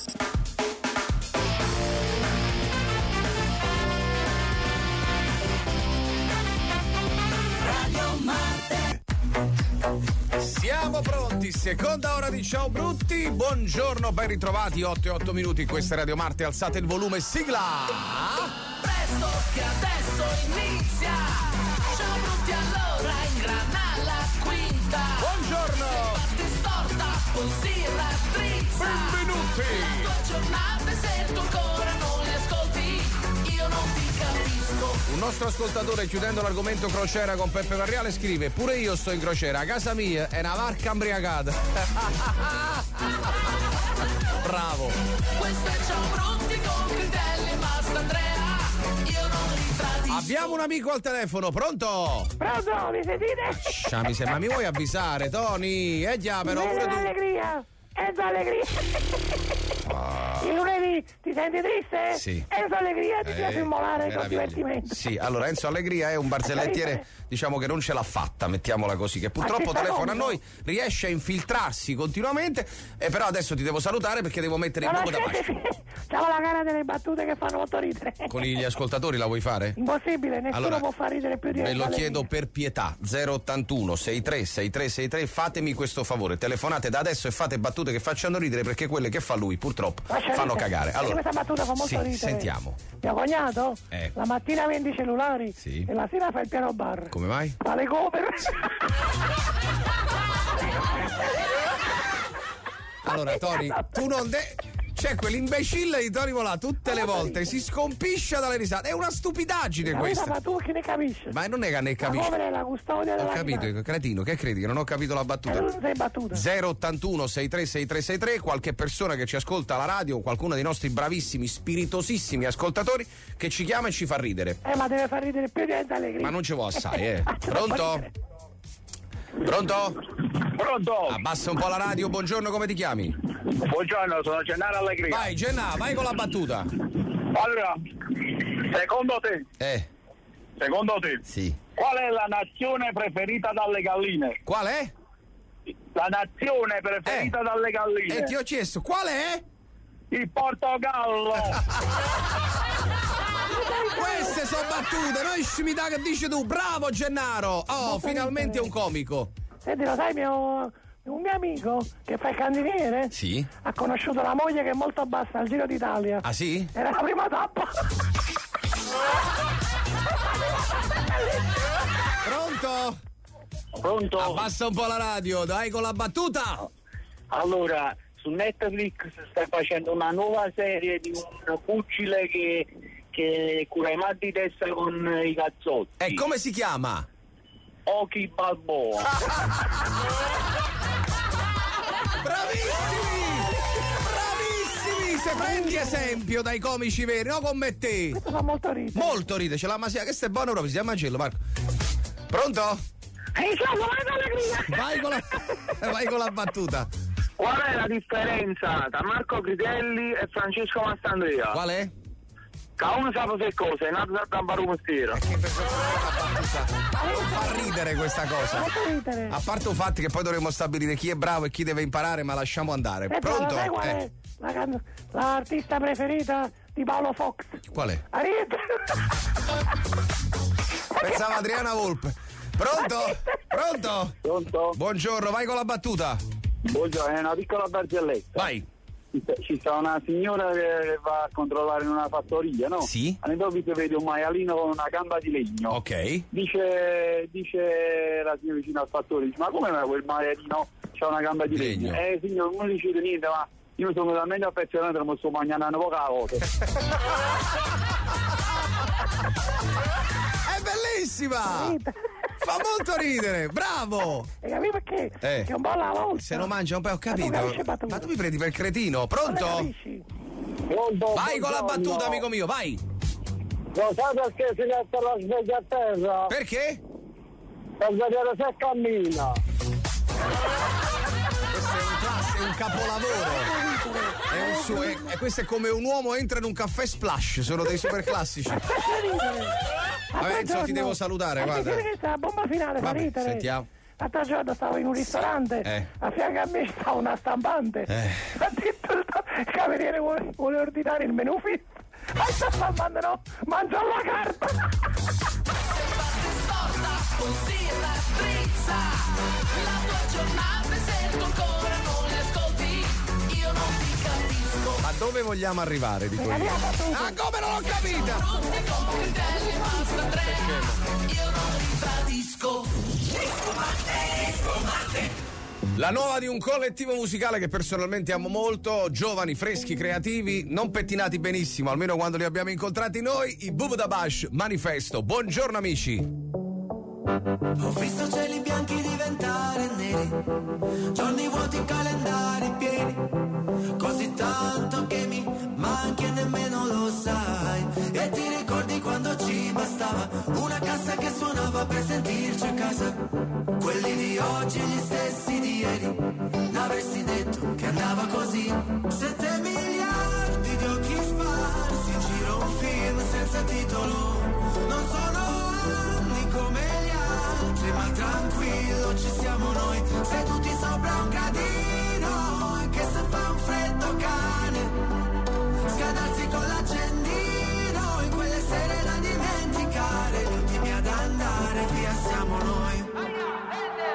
Siamo pronti, seconda ora di Ciao Brutti. Buongiorno, ben ritrovati, 8 minuti, questa è Radio Marte, alzate il volume, sigla. Presto che adesso inizia. Ciao Brutti, allora ingrana la quinta. Buongiorno. Se parti storta, poi si raddrizza. Benvenuti. La tua giornata, se tu ancora non li ascolti, io non ti capisco. Un nostro ascoltatore, chiudendo l'argomento crociera con Peppe Varriale, scrive: pure io sto in crociera, a casa mia è una varca imbriacata. Bravo. Questo è Ciao Brutti con Critelli e Mastandrea. Io non li tradisco. Abbiamo un amico al telefono, pronto? Pronto, mi sentite? Ma mi vuoi avvisare, Tony? Già, però pure tu. Allegria. Enzo Allegria. Il lunedì ti senti triste? Sì. Enzo Allegria ti piace immolare con divertimento. Sì, allora Enzo Allegria è un barzellettiere, diciamo che non ce l'ha fatta, mettiamola così, che purtroppo telefona a noi, riesce a infiltrarsi continuamente, però adesso ti devo salutare perché devo mettere il buco da pace. C'ho la gara delle battute che fanno molto ridere. Con gli ascoltatori la vuoi fare? Impossibile, nessuno allora, può far ridere più di ve Enzo lo Allegria. chiedo per pietà, 081 63 63 63, fatemi questo favore, telefonate da adesso e fate battute che facciano ridere, perché quelle che fa lui purtroppo purtroppo fanno cagare. Allora, questa battuta fa molto ridere. Sentiamo. Mio cognato la mattina vende i cellulari e la sera fa il piano bar. Come mai? Fa le cover. Allora, Tony, tu non c'è quell'imbecille di Tony Volà tutte le volte si scompiscia dalle risate. È una stupidaggine questa. Ma tu che ne capisci? Ma non è che ne capisci. Come è la custodia della capito, cretino, che credi? Che non ho capito la battuta. Non sei battuta. 081 636363, qualche persona che ci ascolta alla radio, qualcuno dei nostri bravissimi, spiritosissimi ascoltatori che ci chiama e ci fa ridere. Ma deve far ridere più di Allegri. Ma non ci vuole assai, Pronto? Pronto? Pronto? Abbassa un po' la radio, buongiorno, come ti chiami? Buongiorno, sono Gennaro Allegri. Vai Gennà, vai con la battuta. Allora, secondo te sì. Qual è la nazione preferita dalle galline? Qual è? La nazione preferita dalle galline. E ti ho chiesto, qual è? Il Portogallo. Queste sono battute, noi scimità che dici tu, bravo Gennaro. Oh, finalmente un comico. Senti, lo sai, un mio amico che fa il cantiniere ha conosciuto la moglie che è molto bassa al Giro d'Italia. Ah sì? Era la prima tappa. Pronto? Abbassa un po' la radio, dai con la battuta. Allora, su Netflix stai facendo una nuova serie di un pugile che cura i mal di testa con i cazzotti. E come si chiama? Oki Balboa. Bravissimi! Se prendi esempio dai comici veri, no come te. Questo fa molto ridere. Molto ridere, c'è la masia, questo è buono proprio, si chiama Mangello, Marco. Pronto? Vai con la battuta. Qual è la differenza tra Marco Critelli e Francesco Mastandrea? Qual è? Che uno sa che cosa, è nato da campare un mestiere. Non fa ridere questa cosa. A parte il fatto che poi dovremmo stabilire chi è bravo e chi deve imparare, ma lasciamo andare. Pronto? Sai qual è l'artista preferita di Paolo Fox? Qual è? Ariete. Pensavo Adriana Volpe. Pronto? Buongiorno, vai con la battuta. Buongiorno, è una piccola barzelletta. Vai. Ci sta una signora che va a controllare in una fattoria, no? Sì. All'improvviso vede un maialino con una gamba di legno. Ok. Dice la signora vicino al fattore, dice, ma come quel maialino c'ha una gamba di legno? Signor, non dice niente, ma io sono talmente affezionato che mi sto mangiando poca cosa. È bellissima! Fa molto ridere, bravo! E capi perché? Che un po' alla volta. Se lo mangia un po', ho capito. Ma tu mi prendi per cretino, pronto? Vai con la battuta, amico mio, vai! Lo sai perché si mette la sveglia a terra? Perché? Per vedere se cammina. Questo è un capolavoro. Questo è come un uomo entra in un caffè Splash, sono dei super classici. Vabbè, insomma, ti devo salutare, guarda. Questa è la bomba finale, fa ridere. Sentiamo. L'altro giorno stavo in un ristorante, a fianco a me stava una stampante. Ha detto il cameriere vuole ordinare il menù fit. Ma sta stampando no, mangia la carta. La tua giornata se tu ancora non le ascolti, io non ti capisco. Ma dove vogliamo arrivare di quello? Ah, come non l'ho capita? Io non ti tradisco. La nuova di un collettivo musicale che personalmente amo molto, giovani, freschi, creativi, non pettinati benissimo, almeno quando li abbiamo incontrati noi, i Bubu da Bash, Manifesto. Buongiorno amici. Ho visto cieli bianchi diventare neri, giorni vuoti, calendari pieni, così tanto che mi manchi e nemmeno lo sai. E ti ricordi quando ci bastava una cassa che suonava per sentirci a casa? Quelli di oggi e gli stessi di ieri, l'avresti detto che andava così. 7 miliardi di occhi sparsi in giro, un film senza titolo. Non sono anni come gli altri, ma tranquillo ci siamo noi, seduti sopra un gradino, anche se fa un freddo cane, scadarsi con l'accendino, in quelle sere da dimenticare, gli ultimi ad andare via siamo noi.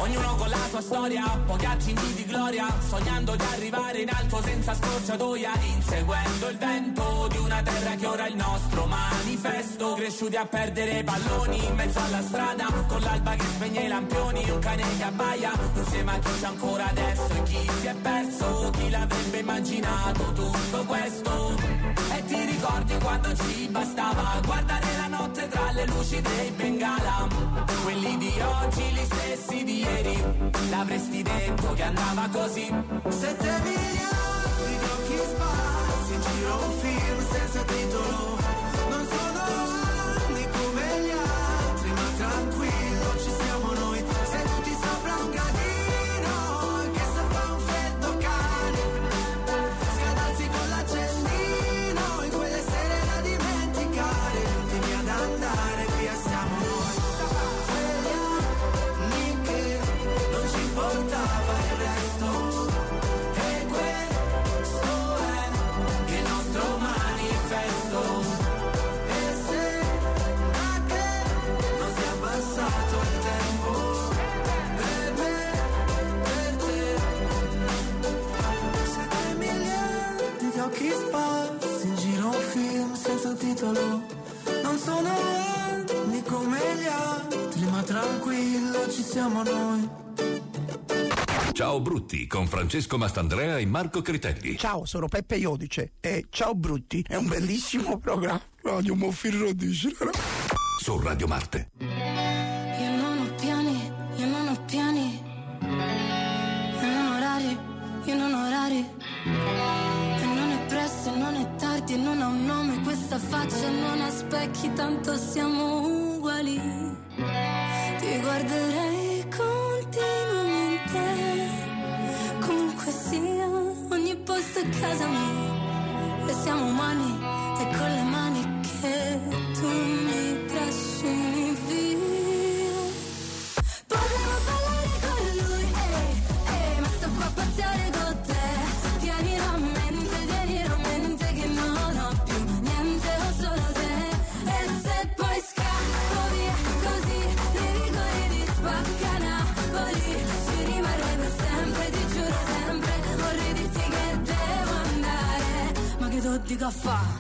ognuno con la sua storia, pochi attimi di gloria, sognando di arrivare in alto senza scorciatoia, inseguendo il vento di una terra che ora è il nostro manifesto, cresciuti a perdere palloni in mezzo alla strada, con l'alba che spegne i lampioni, un cane che abbaia, insieme a chi c'è ancora adesso e chi si è perso, chi l'avrebbe immaginato tutto questo. E ti ricordi quando ci bastava guardare la notte tra le luci dei Bengala, quelli di oggi, gli stessi di ieri, l'avresti detto che andava così. 7 miliardi di occhi sparsi, giro un film senza titolo, non sono anni come gli altri, ma tranquillo ci siamo noi, seduti sopra un gradino, che se fa un freddo cane, scaldarsi con l'accendino, in quelle sere da dimenticare, gli ultimi ad andare, via siamo noi, quegli anni che non ci importava il resto, e questo è il nostro manifesto, e sembra che non sia passato il tempo, per me, per te, 7 miliardi di occhi sparsi, in giro un film senza titolo, non sono anni come gli altri, ma tranquillo ci siamo noi. Ciao Brutti con Francesco Mastandrea e Marco Critelli. Ciao, sono Peppe Iodice e Ciao Brutti è un bellissimo programma. Radio Moffirro dice. Su Radio Marte. Io non ho piani, io non ho piani. Io non ho orari, io non ho orari. E non è presto, e non è tardi, e non ha un nome questa faccia, non ha specchi, tanto siamo uguali. Ti guarderei continuamente, comunque sia, ogni posto è casa mia. E siamo umani, e con le mani che tu mi trascini via. Potevo ballare con lui, ma sto qua a pazziare con te. Tienilo a mente che non ho più niente, ho solo te. E se poi scappo via così, nei rigori di Spacca Napoli, ci rimarrei per sempre, ti giuro sempre. Vorrei dirti che devo andare, ma che tu dico a fa'?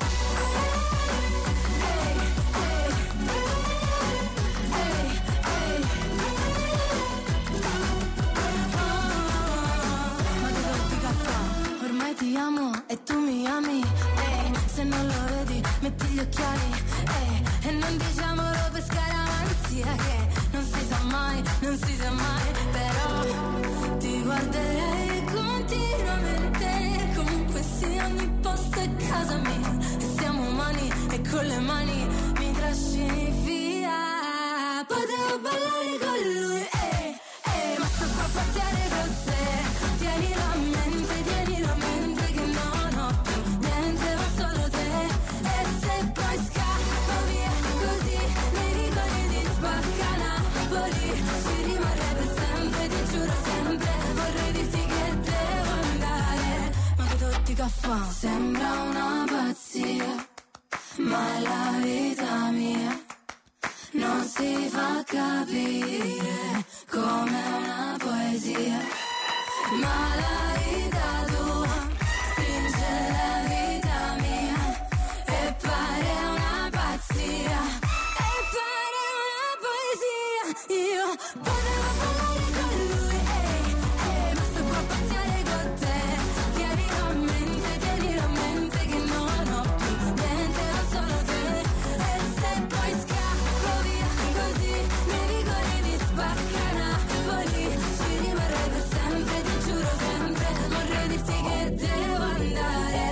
Ormai ti amo e tu mi ami, se non lo vedi metti gli occhiali, e non diciamolo per scaramanzia, che non si sa mai, non si sa mai, però ti guarderei continuamente, comunque sia ogni posto è casa mia, e siamo umani e con le mani mi trascini via. Potevo ballare con lui, ma sto qua a pazziare con te. Tienilo a mente che non ho più niente, ho solo te. E se poi scappo via così, nei rigori di Spacca Napoli, ci rimarrei per sempre, ti giuro sempre. Vorrei dirti che devo andare, ma che tutti caffè. Sembra una pazzia, ma è la vita mia. Non si fa capire come una poesia, ma la vita tua stringe la vita mia, e pare una pazzia, e pare una poesia. Io potevo ballare con lui, ma sto qua a pazziare con te. Tienilo a mente che non ho più niente, ho solo te. E se poi scappo via così, nei rigori di Spacca Napoli, ci rimarrei per sempre, ti giuro sempre. Vorrei dirti che devo andare,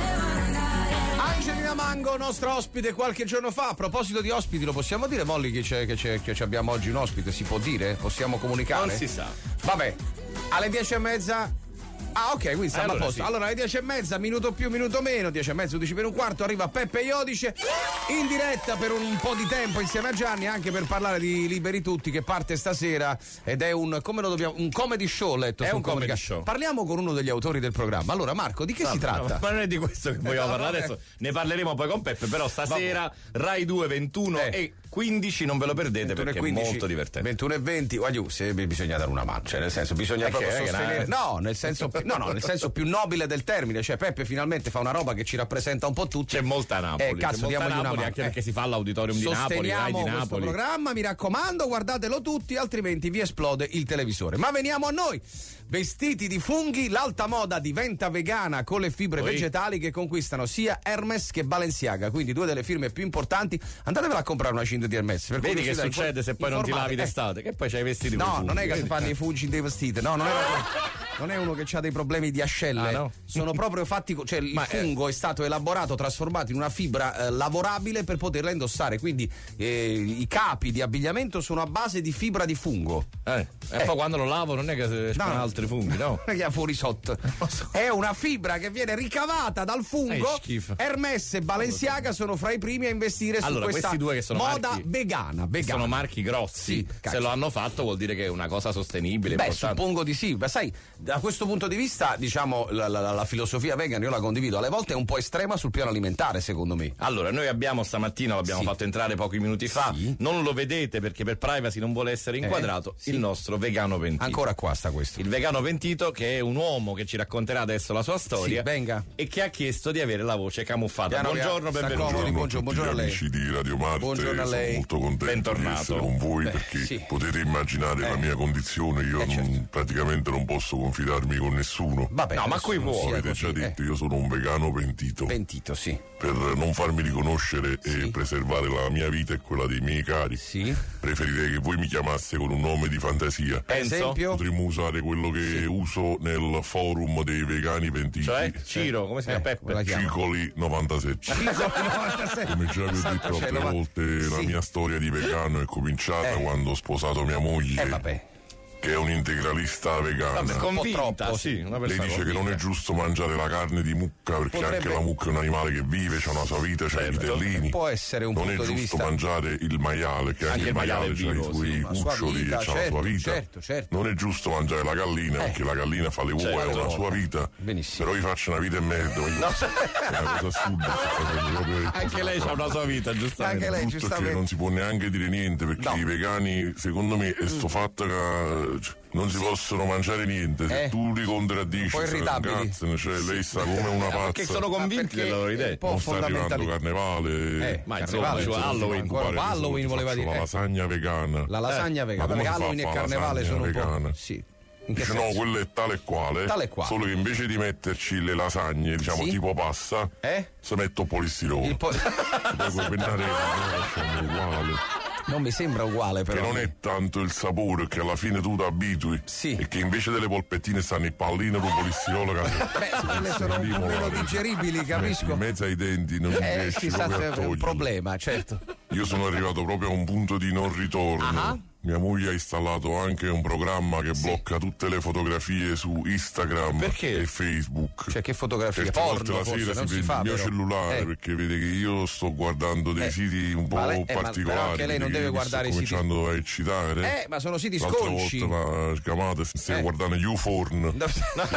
Angelina Mango, nostra ospite qualche giorno fa. A proposito di ospiti, lo possiamo dire, Molly, che abbiamo oggi un ospite? Si può dire? Possiamo comunicare? Non si sa. Vabbè, alle 10:30. Ah, ok, quindi stiamo a posto. Sì. Allora, alle 10:30, minuto più, minuto meno, 10:30, 11 per un quarto, arriva Peppe Iodice in diretta per un po' di tempo insieme a Gianni, anche per parlare di Liberi Tutti, che parte stasera ed è un comedy show, ho letto. È un comedy show. Parliamo con uno degli autori del programma. Allora, Marco, di che si tratta? Ma non è di questo che vogliamo parlare adesso, ne parleremo poi con Peppe, però stasera Rai 2 21 e 15, non ve lo perdete perché 15, è molto divertente. 21:20, voglio, se bisogna dare una mano, cioè nel senso bisogna proprio sostenere. No, nel senso nel senso più nobile del termine, cioè Peppe finalmente fa una roba che ci rappresenta un po' tutti. C'è molta Napoli, cazzo, diamogli una mano. Anche perché si fa all'auditorium di Napoli, Rai di Napoli. Questo programma, mi raccomando, guardatelo tutti, altrimenti vi esplode il televisore. Ma veniamo a noi. Vestiti di funghi, l'alta moda diventa vegana con le fibre vegetali che conquistano sia Hermes che Balenciaga, quindi due delle firme più importanti. Andatevela a comprare una cinta di Hermes. Vedi che succede se poi non ti lavi d'estate, che poi c'hai i vestiti. No, non è che si fanno i funghi dei vestiti, no, non è uno che ha dei problemi di ascelle. No? Sono proprio fatti, cioè il fungo è stato elaborato, trasformato in una fibra lavorabile per poterla indossare, quindi i capi di abbigliamento sono a base di fibra di fungo. E poi quando lo lavo non è che escono altri funghi, no? Non è che ha fuori sotto. È una fibra che viene ricavata dal fungo. Hermes e Balenciaga sono fra i primi a investire su questa questi due che sono moda marchi, vegana. Sono marchi grossi. Sì, se lo hanno fatto vuol dire che è una cosa sostenibile. Beh, suppongo di sì. Ma sai, da questo punto di vista, diciamo, la filosofia vegan io la condivido. Alle volte è un po' estrema sul piano alimentare, secondo me. Allora, noi abbiamo stamattina, l'abbiamo fatto entrare pochi minuti fa. Non lo vedete perché per privacy non vuole essere inquadrato. Il nostro vegano pentito. Ancora qua sta questo. Il vegano pentito, che è un uomo che ci racconterà adesso la sua storia. Venga. E che ha chiesto di avere la voce camuffata. Buongiorno, benvenuto. Buongiorno a lei. Amici di Radio Marte. Buongiorno a lei. Sono molto contento di essere con voi perché potete immaginare la mia condizione. Io praticamente non posso confidarmi con nessuno. Vabbè, no, ma qui vuoi. Avete già detto, io sono un vegano pentito. Pentito, sì. Per non farmi riconoscere e preservare la mia vita e quella dei miei cari, preferirei che voi mi chiamaste con un nome di fantasia. Per esempio? Potremmo usare quello che uso nel forum dei vegani pentiti. Cioè, Ciro, come si chiama Peppe? Cicoli 97. Come già vi ho detto altre volte, la mia storia di vegano è cominciata quando ho sposato mia moglie. Che è un integralista vegana. Convinta, lei dice che non è giusto mangiare la carne di mucca perché anche la mucca è un animale che vive, c'ha una sua vita, c'ha i vitellini. Può essere un non punto è di giusto vista. mangiare il maiale, che anche il maiale ha i suoi cuccioli e c'ha la sua vita. Non è giusto mangiare la gallina perché la gallina fa le uova e ha una sua vita. Benissimo. Però io faccio una vita e mezzo. È una cosa assurda. Anche lei ha una sua vita, giustamente. Anche lei, giustamente. Non si può neanche dire niente perché i vegani, secondo me, è sto fatto che non si possono mangiare niente. Se tu li contraddici, cioè, lei sta come una pazza. Perché sono convinti delle loro idee. Non sta arrivando Carnevale. Ma insomma, Halloween voleva dire. La lasagna vegana. La lasagna vegana. Halloween e Carnevale sono vegana. Un po'. Sì. Dice no, quello è tale e quale. Solo che invece di metterci le lasagne, diciamo tipo pasta, si mette polistirolo. Poi quei pennarelli lasciamo uguale. Non mi sembra uguale, però. Che non è tanto il sapore, che alla fine tu ti abitui. E che invece delle polpettine stanno i pallini con polistirolo. Quelle sono un po' meno digeribili, capisco. In mezzo ai denti non riesci proprio a toglierlo. È un problema, certo. Io sono arrivato proprio a un punto di non ritorno. Mia moglie ha installato anche un programma che blocca tutte le fotografie su Instagram e Facebook. Cioè, che fotografie? Porno, la sera si prende il mio cellulare perché vede che io sto guardando dei siti un po' particolari. Però anche lei non deve guardare i siti. Sto cominciando a eccitare. Ma sono siti sconci. L'altra volta mi chiamate, stiamo guardando YouPorn. Un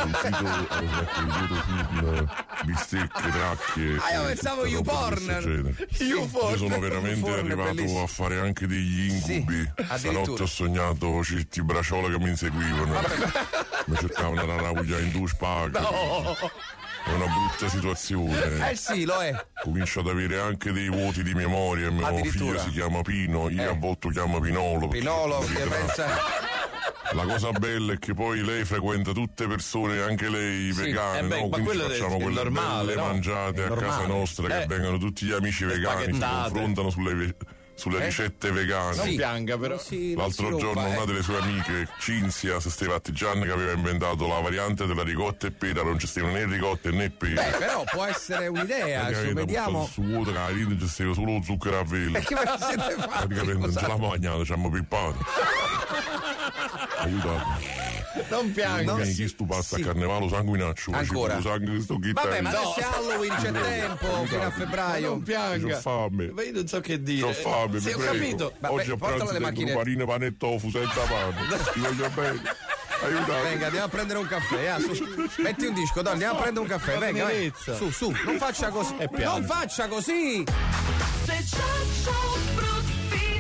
sito bistecche, tracche. Io pensavo YouPorn. Io sono veramente arrivato a fare anche degli incubi. Notte ho sognato certi braccioli che mi inseguivano. Mi cercavano la rauglia in due spaghe. È una brutta situazione. Sì, lo è. Comincio ad avere anche dei vuoti di memoria. Mio figlio si chiama Pino, io a volte lo chiamo Pinolo. Pinolo, che pensa. La cosa bella è che poi lei frequenta tutte persone, anche lei vegane, no? Quindi facciamo quelle belle mangiate a casa nostra, che vengono tutti gli amici vegani, si confrontano sulle ricette vegane. Non pianga però. L'altro giorno una delle sue amiche, Cinzia Sestevattigian, che aveva inventato la variante della ricotta e pera, non ci stavano né ricotta né pera. Però può essere un'idea, vediamo. Su vuoto carino ci stava solo lo zucchero a velo. Che siete fatti? Praticamente non ce l'ha mangiato, ci hanno pippato. Aiutate. Non piango. Chi stu passa a Carnevale sanguinaccio. Ancora. Vabbè, ma adesso è Halloween, c'è tempo fino a febbraio. Non pianga. C'ho fame. Ma io non so che dire. C'ho fame, sì, ho capito. Oggi ho pranzo dentro farina, pane e tofu senza pane. Ti voglio bene. Aiutate. Venga, andiamo a prendere un caffè. Metti un disco, andiamo a prendere un caffè. Venga, vai. Su, non faccia così. Non faccia così. Se c'è brutti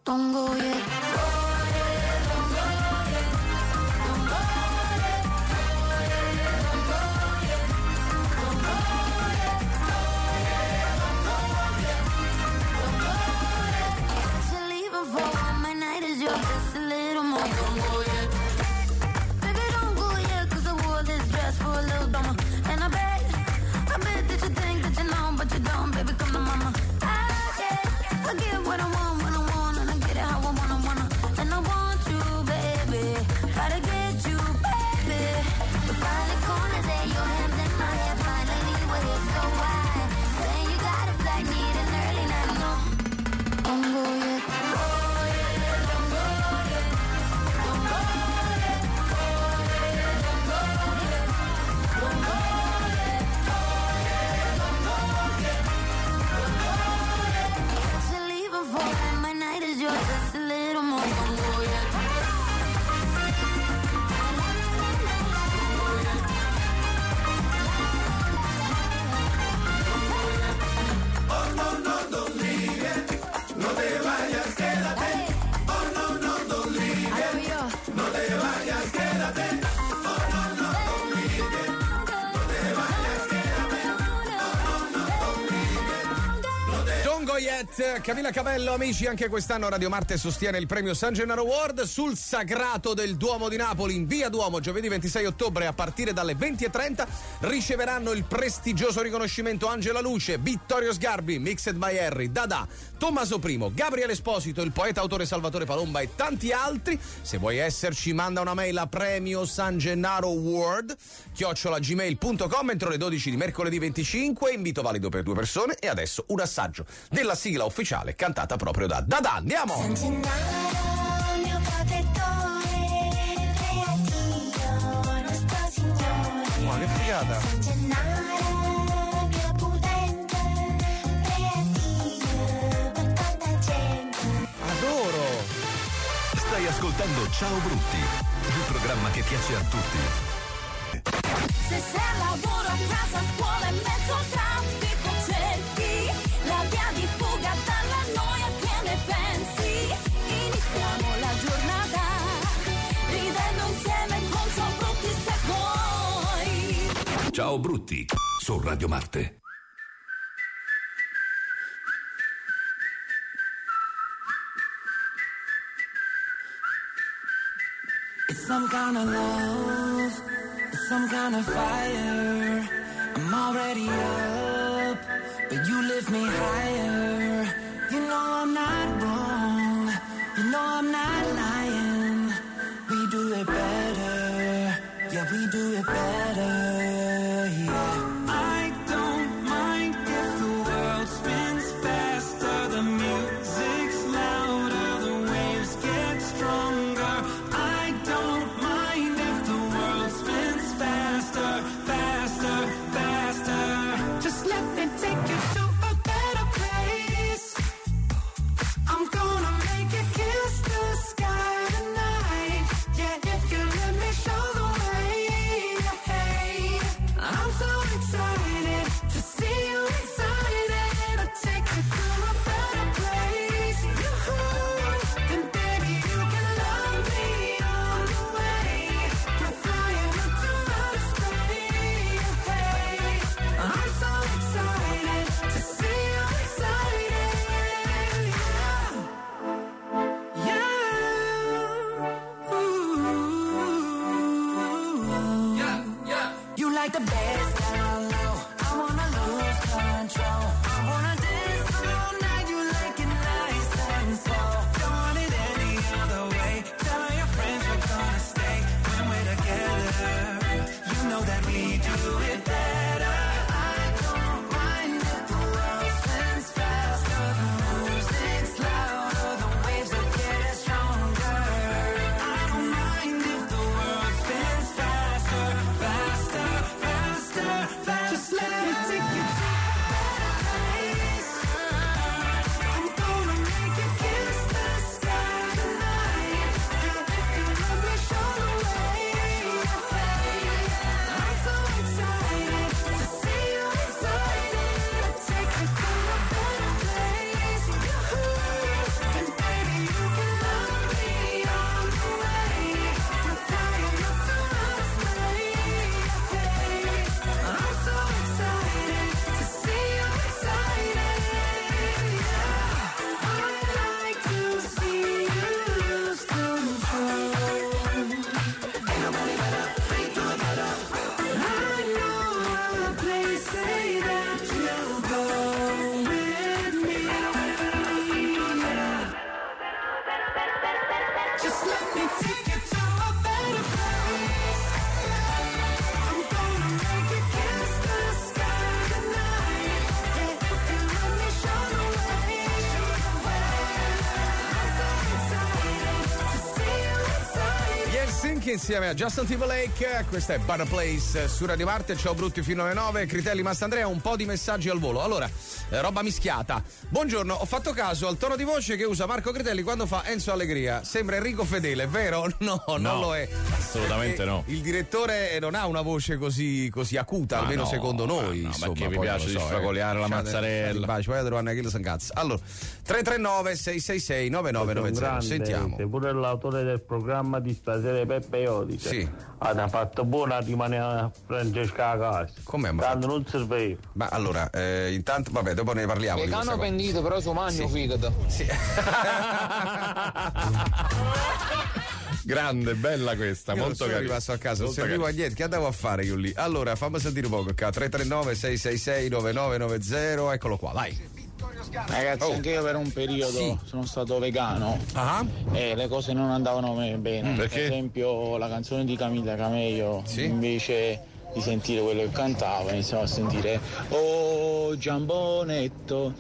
Don't go yet. Camilla Cabello, amici, anche quest'anno Radio Marte sostiene il premio San Gennaro Award sul sagrato del Duomo di Napoli. In via Duomo, giovedì 26 ottobre a partire dalle 20:30 riceveranno il prestigioso riconoscimento Angela Luce, Vittorio Sgarbi, Mixed by Harry, Dada, Tommaso I, Gabriele Esposito, il poeta autore Salvatore Palomba e tanti altri. Se vuoi esserci, manda una mail a premio San Gennaro Award @gmail.com entro le 12 di mercoledì 25. Invito valido per 2 persone. E adesso un assaggio della sigla ufficiale cantata proprio da Dada. Andiamo! San Gennaro, mio protettore, creativo, nostro signore. Ma che figata! San Gennaro, mio potente, creativo, per tanta gente. Adoro! Stai ascoltando Ciao Brutti, il programma che piace a tutti. Se sei lavoro, a casa, scuola e mezzo traffico cerchi la via di fuga dalla noia, che ne pensi? Iniziamo la giornata ridendo insieme con Ciao Brutti, se vuoi. Ciao Brutti su Radio Marte. It's some kind of love, it's some kind of fire. I'm already up, but you lift me higher. You know I'm not wrong, you know I'm not lying. We do it better, yeah, we do it better, yeah. I don't mind if the world spins faster, the music's louder, the waves get stronger. I don't mind if the world spins faster, faster, faster. Just let me take you to a better place. I'm gonna make you kiss the sky tonight. Yeah, if you let me show the way. Hey, I'm so excited to see you excited. I'll take you to a better place. And baby, you can love me all the way. We're flying into outer space. Hey, I'm so excited to see you excited. Yeah. You like the bass down low. I wanna lose control. I wanna dance all night. You like it nice and slow. Don't want it any other way. Tell all your friends we're gonna stay when we're together. You know that we do it better. I don't mind if the world spins faster. The music's louder, the waves are getting stronger. I don't mind if the world spins faster, faster, faster. insieme a Justin Timberlake, questa è Better Place su Radio Marte. Ciao Brutti fino alle 9, Critelli, Mastandrea, un po' di messaggi al volo. Allora, roba mischiata. Buongiorno, ho fatto caso al tono di voce che usa Marco Critelli quando fa Enzo Allegria. Sembra Enrico Fedele, vero? No, non lo è. Assolutamente no. Il direttore non ha una voce così acuta, almeno secondo noi. No, insomma, perché mi piace di sfragoleare la mazzarella. Poi trovare Achille Sancazza. Allora, 339 666 9990. Sentiamo. Pure l'autore del programma di stasera Peppe Iodice. Sì. Ha fatto buona rimane a Francesca a casa. Com'è? Tanto non serveva. Ma allora, intanto, vabbè, dopo ne parliamo. Vegano pentito, però su magno figato. Sì. Grande, bella questa, io molto carina. Sono rimasto a casa, non servivo a niente, che andavo a fare io lì? Allora, fammi sentire un poco qua, 339 666 9990, eccolo qua, vai. Ragazzi, anche io per un periodo sono stato vegano e le cose non andavano bene. Perché? Per esempio la canzone di Camilla Camello, invece di sentire quello che cantava, iniziamo a sentire oh Giambonetto,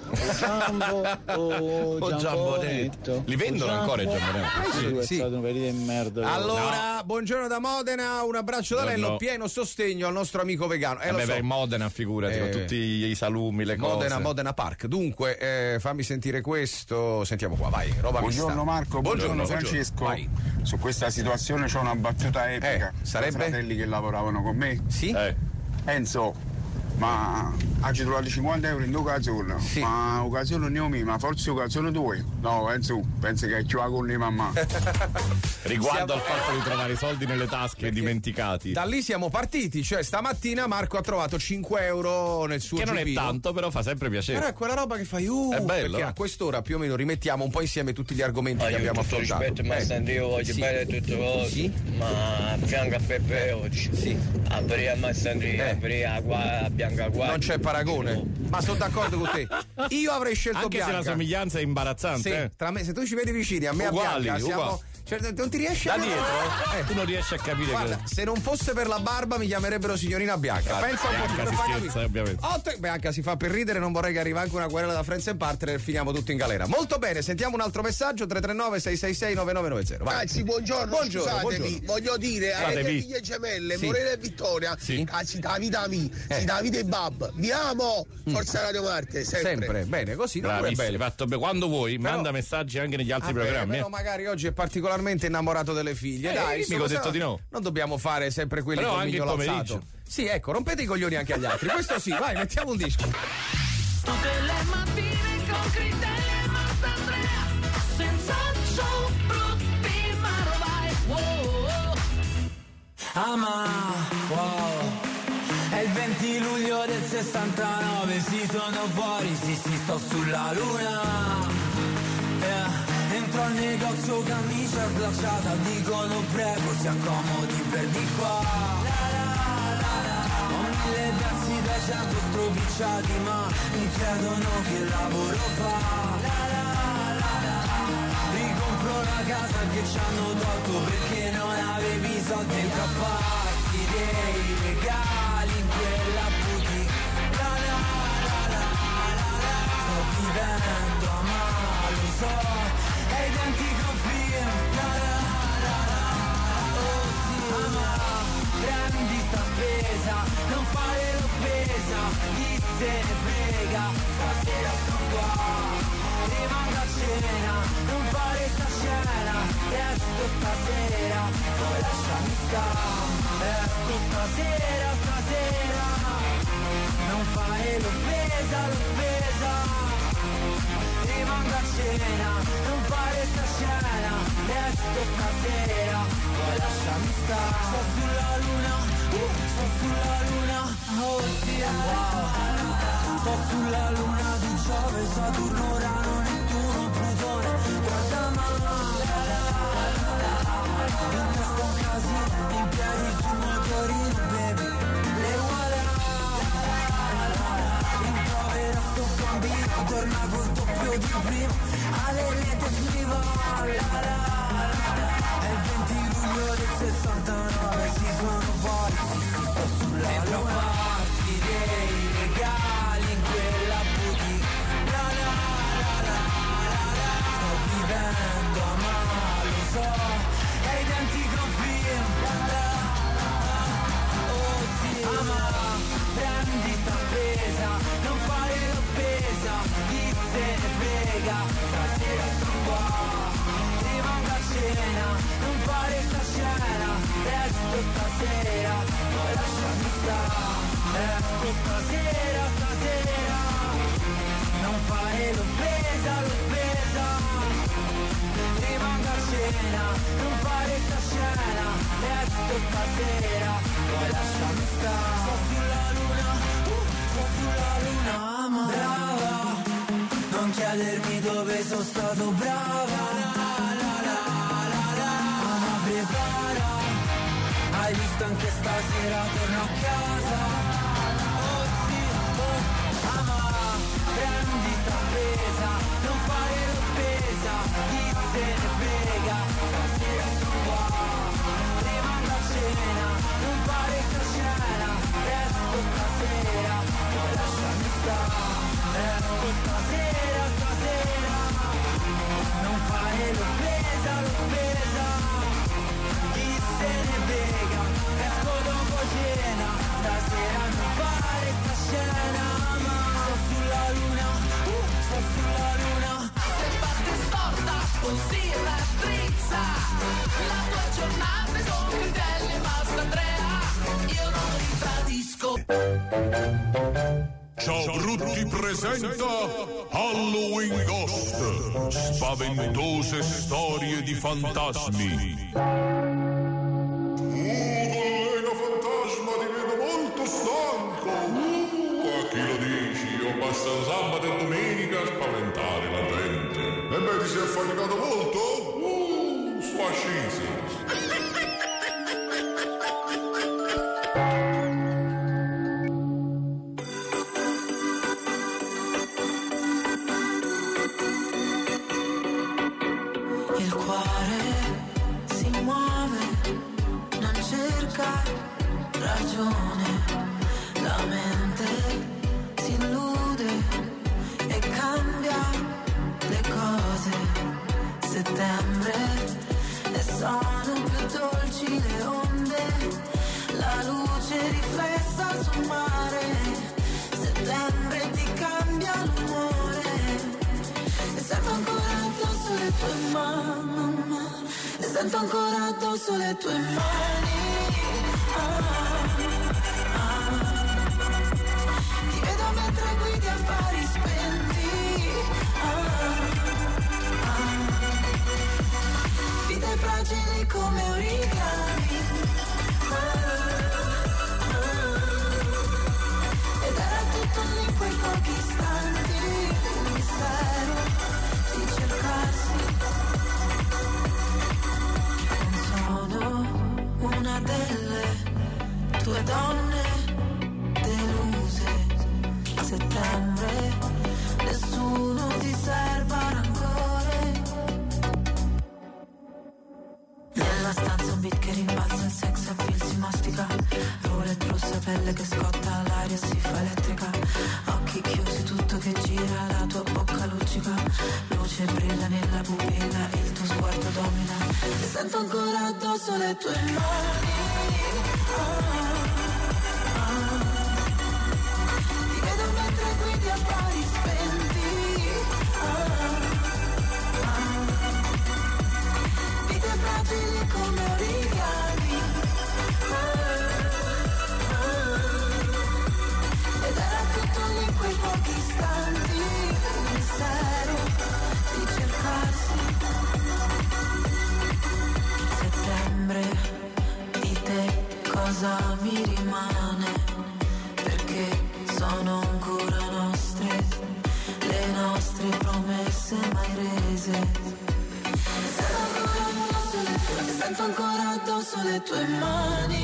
oh Giambonetto. Li vendono ancora i Giambonetto? Sì. È stato un periodo di merda. Allora, buongiorno da Modena, un abbraccio da Lello, pieno sostegno al nostro amico vegano. Vabbè, vai Modena, figurati, con tutti i salumi, le cose. Modena Park. Dunque, fammi sentire questo, sentiamo qua, vai. Roba buongiorno mista. Marco, buongiorno Francesco. Vai. Su questa situazione c'ho una battuta epica. Sarebbe? I fratelli che lavoravano con me. Sì? Enzo, ma hai trovato 50 euro in occasione? Sì. Ma occasione non è mia, ma forse occasione tua? No, Enzo, penso che ci va con le mamma. Riguardo al fatto di trovare i soldi nelle tasche dimenticati. Da lì siamo partiti, cioè stamattina Marco ha trovato 5 euro nel suo che non giubbino. è tanto, però fa sempre piacere. Però è quella roba che fai è bello, perché a qu'ora più o meno rimettiamo un po' insieme tutti gli argomenti che abbiamo affrontato. Rispetto, Mastandrea, voglio bene tutte cose, ma a fianco a Peppe oggi. Sì. A Bria Mastandrea, a Bianca qua. Non c'è paragone, ma sono d'accordo con te. Io avrei scelto anche Bianca. Se la somiglianza è imbarazzante. Sì, tra me, se tu ci vedi vicini, a me uguali, a Bianca siamo. Cioè, non ti riesci da a dietro? Tu non riesci a capire. Guarda, se non fosse per la barba mi chiamerebbero signorina Bianca. Pensa un po'. Bianca si scherza, ovviamente. Bianca si fa per ridere, non vorrei che arrivi anche una querela da Friends and Partner e finiamo tutti in galera. Molto bene, sentiamo un altro messaggio, 339 666 9990. Vai. Ragazzi, buongiorno, scusatevi, voglio dire alle figlie gemelle, Morena e Vittoria, si Davide si Davide e Bab, vi amo, Forza Radio Marte, sempre. Bene, così non è bello. Fatto quando vuoi, manda messaggi anche negli altri programmi. Però magari oggi è particolarmente innamorato delle figlie, dai, mica ho detto di no. Non dobbiamo fare sempre quelli con il mignolo alzato. Sì, ecco, rompete i coglioni anche agli altri. Questo sì, vai, mettiamo un disco. Tutte le mattine con Critelli e Mastandrea, senza show brutti ma vai. È il 20 luglio del 69, si sono fuori, sì, sto sulla luna. Dentro al negozio camicia slacciata, dicono prego si accomodi per di qua. Ho 1000 pezzi da 100 stropicciati ma mi chiedono che lavoro fa. Ricompro la casa che ci hanno tolto perché non avevi soldi e incappati dei regali in quella boutique. Sto vivendo ma lo so. E i denti confiano, oh sì, prendi sta spesa, non fare l'offesa, chi se ne frega, stasera sono qua, rimango a cena, non fare sta scena, resto stasera, poi lasciami stare, resto stasera, non fare l'offesa, rimango a cena, non fare sta scena, resto stasera, poi lasciami stare. Sto sulla luna, oh sì, sto sulla luna di Giove, Saturno, Urano, Nettuno, Plutone, guarda mamma, in testa un casino, in piedi sul motorino, baby, le voilà, rimprovera sto bambino, torna col doppio di prima, alle lete sliva, è il 20 luglio del 69, si sono fuori, sto sulla luna, parti dei regali in quella boutique, sto vivendo ma lo so, e i denti confiano, non fare sta scena, resto stasera, poi lasciami stare, resto stasera, non fare l'offesa, rimanga a cena, non fare sta scena, resto stasera, poi lasciami stare, sto sulla luna, ma brava, non chiedermi dove sono stato, brava, ma prepara, hai visto anche stasera torno a casa, oh sì, oh, ama, prendi sta presa, non fare l'offesa, chi se ne frega, stasera su qua, rimanga a cena, non fare sta scena, resto stasera, poi lasciami stare, resto stasera, non fare l'offesa, chi se ne frega, esco dopo cena, stasera non fare sta scena, ma sto sulla luna, Se parte storta, consiglia e strizza, la tua giornata con Grindelli e Mastro Andrea, io non li tradisco. Ciao Brutti presenta Halloween Ghost, spaventose storie di fantasmi. Collega fantasma, ti vedo molto stanco. A chi lo dici? Io passo sabato e domenica a spaventare la gente. E beh, ti sei affaticato molto? Sfascisi. Il cuore si muove, non cerca ragione, la mente si illude e cambia le cose. Settembre e sono più dolci le onde, la luce riflessa sul mare. Settembre ti cambia l'umore e sento ancora addosso le tue mani, e sento ancora addosso le tue mani. Ti vedo mentre guidi affari spenti, vite fragili come origami, ed era tutto lì in quei pochi istanti, un mistero di cercarsi. Non sono una delle tue donne deluse. Settembre, nessuno ti serba rancore. Nella stanza un beat che rimbalza, il sex appeal si mastica, roulette rossa, pelle che scotta, l'aria si fa elettrica, occhi chiusi, tutto che gira, la tua bocca luccica, luce brilla nella pupilla, il tuo sguardo domina, e sento ancora addosso le tue mani. Ti vedo mentre guidi affari spenti, vite fragili come origami, ed era tutto lì in quei pochi istanti, un mistero di cercarsi. Settembre, di te cosa mi rimane? Perché sono ancora nostre, le nostre promesse mai rese. Sento ancora addosso le tue mani.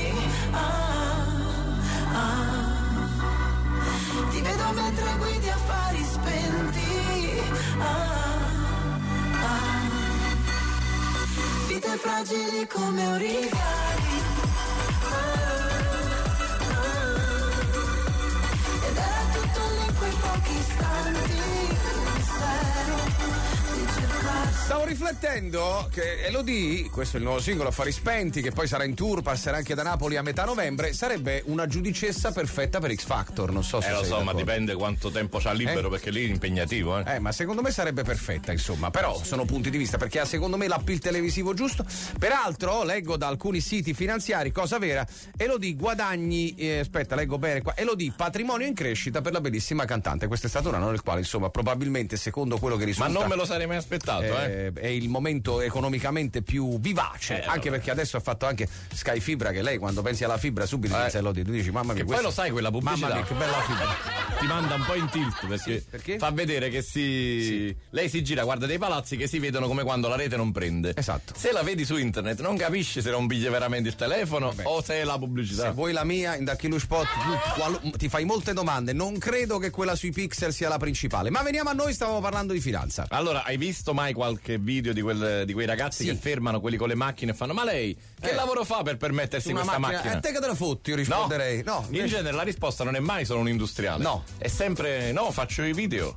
Ti vedo mentre guidi affari spenti, vite fragili come origami, ed era tutto lì in quei pochi istanti, un mistero di cercarsi. Stavo riflettendo che Elodie, questo è il nuovo singolo Affari Spenti, che poi sarà in tour, passerà anche da Napoli a metà novembre, sarebbe una giudicessa perfetta per X Factor. Non so se lo so, ma dipende quanto tempo c'ha libero, perché lì è impegnativo. Ma secondo me sarebbe perfetta, insomma. Però sono punti di vista, perché ha secondo me l'appeal televisivo giusto. Peraltro, leggo da alcuni siti finanziari, cosa vera, Elodie guadagni, leggo bene qua, Elodie patrimonio in crescita per la bellissima cantante. Questo è stato un anno nel quale, insomma, probabilmente, secondo quello che risulta, ma non me lo sarei mai aspettato, è il momento economicamente più vivace, anche perché adesso ha fatto anche Sky Fibra, che lei quando pensi alla fibra subito pensa Elodie, tu dici mamma mia, che poi lo sai quella pubblicità, mamma mia che bella fibra, ti manda un po' in tilt perché fa vedere che lei si gira, guarda dei palazzi che si vedono come quando la rete non prende. Esatto. Se la vedi su internet non capisci se non piglia veramente il telefono o se è la pubblicità. Se vuoi la mia in Dacchilo Spot ti fai molte domande, non credo che quella sui pixel sia la principale, ma veniamo a noi, stavamo parlando di finanza. Allora, hai visto mai qualche video di quei ragazzi che fermano quelli con le macchine e fanno ma lei che lavoro fa per permettersi questa macchina? A te che te la fotti, io risponderei no, in genere la risposta non è mai sono un industriale, no, è sempre no, faccio i video,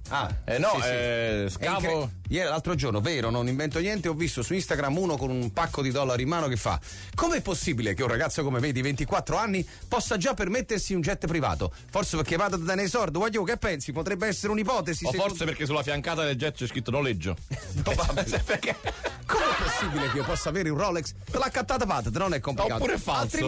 scavo. Ieri, l'altro giorno, vero, non invento niente, ho visto su Instagram uno con un pacco di dollari in mano che fa: com'è possibile che un ragazzo come me di 24 anni possa già permettersi un jet privato? Forse perché vado da Nesordo, voglio, che pensi? Potrebbe essere un'ipotesi. O forse perché sulla fiancata del jet c'è scritto noleggio. Perché com'è possibile che io possa avere un Rolex? L'ha cattata patata, non è complicato. Oppure è falso.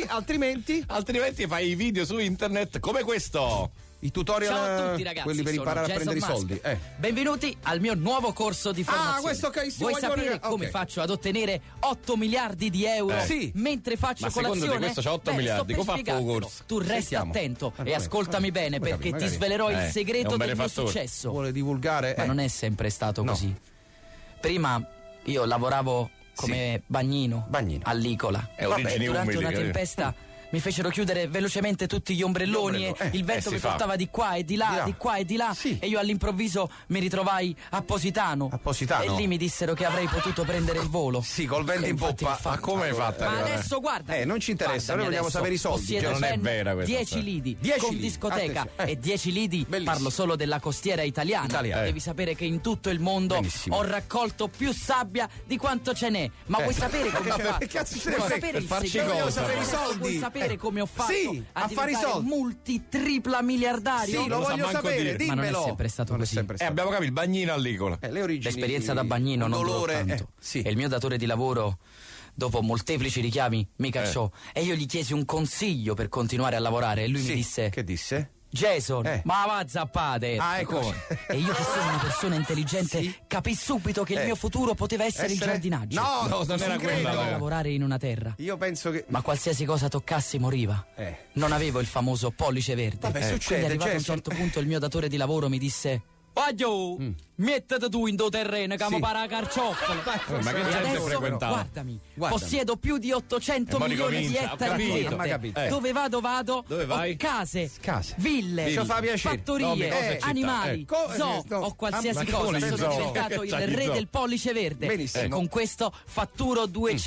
Altrimenti fai i video su internet come questo. I tutorial. Ciao a tutti ragazzi, quelli per imparare a prendere i soldi. Benvenuti al mio nuovo corso di formazione. Questo vuoi sapere come faccio ad ottenere 8 miliardi di euro mentre faccio colazione? Ma secondo te questo c'ha 8 miliardi, come fa il corso? Tu resta attento e ascoltami bene, perché ti svelerò il segreto del mio successo. Vuole divulgare? Ma non è sempre stato così. Prima io lavoravo come bagnino all'Icola. Durante una tempesta mi fecero chiudere velocemente tutti gli ombrelloni e il vento mi portava di qua e di là, di qua e di là, e io all'improvviso mi ritrovai a Positano. E lì mi dissero che avrei potuto prendere il volo. Sì, col vento in poppa. Ma come hai fatto? Ma adesso guarda. Non ci interessa, noi vogliamo sapere i soldi. Non è vera questa. 10 lidi con discoteca e 10 lidi. Parlo solo della costiera italiana. Devi sapere che in tutto il mondo ho raccolto più sabbia di quanto ce n'è. Ma vuoi sapere come ho fatto? Che cazzo ce ne vuoi sapere il segreto? Voglio sapere i soldi. Vuoi sapere come ho fatto a fare i soldi multi-tripla miliardario? Sì, lo voglio sapere, dimmelo. Ma non è sempre stato così. Abbiamo capito, il bagnino all'Icola. L'esperienza da bagnino non durò tanto. E il mio datore di lavoro, dopo molteplici richiami, mi cacciò e io gli chiesi un consiglio per continuare a lavorare e lui mi disse: che disse? Jason, ma va zappate. Ecco. E io che sono una persona intelligente capii subito che il mio futuro poteva essere il giardinaggio. No, non era quello. Lavorare in una terra. Io penso che. Ma qualsiasi cosa toccassi moriva. Non avevo il famoso pollice verde. Vabbè, succede. Quindi arrivato a un certo punto il mio datore di lavoro mi disse: Vaglio, mettete tu in tuo terreno che amo para carciofola. Ma che gente frequentava? Guardami, possiedo più di 800 milioni di ettari di terra. Dove vado? Dove vai? Ho case, ville, fattorie, animali, zoo, ho qualsiasi cosa. Sono diventato il re del pollice verde. Benissimo. E con questo fatturo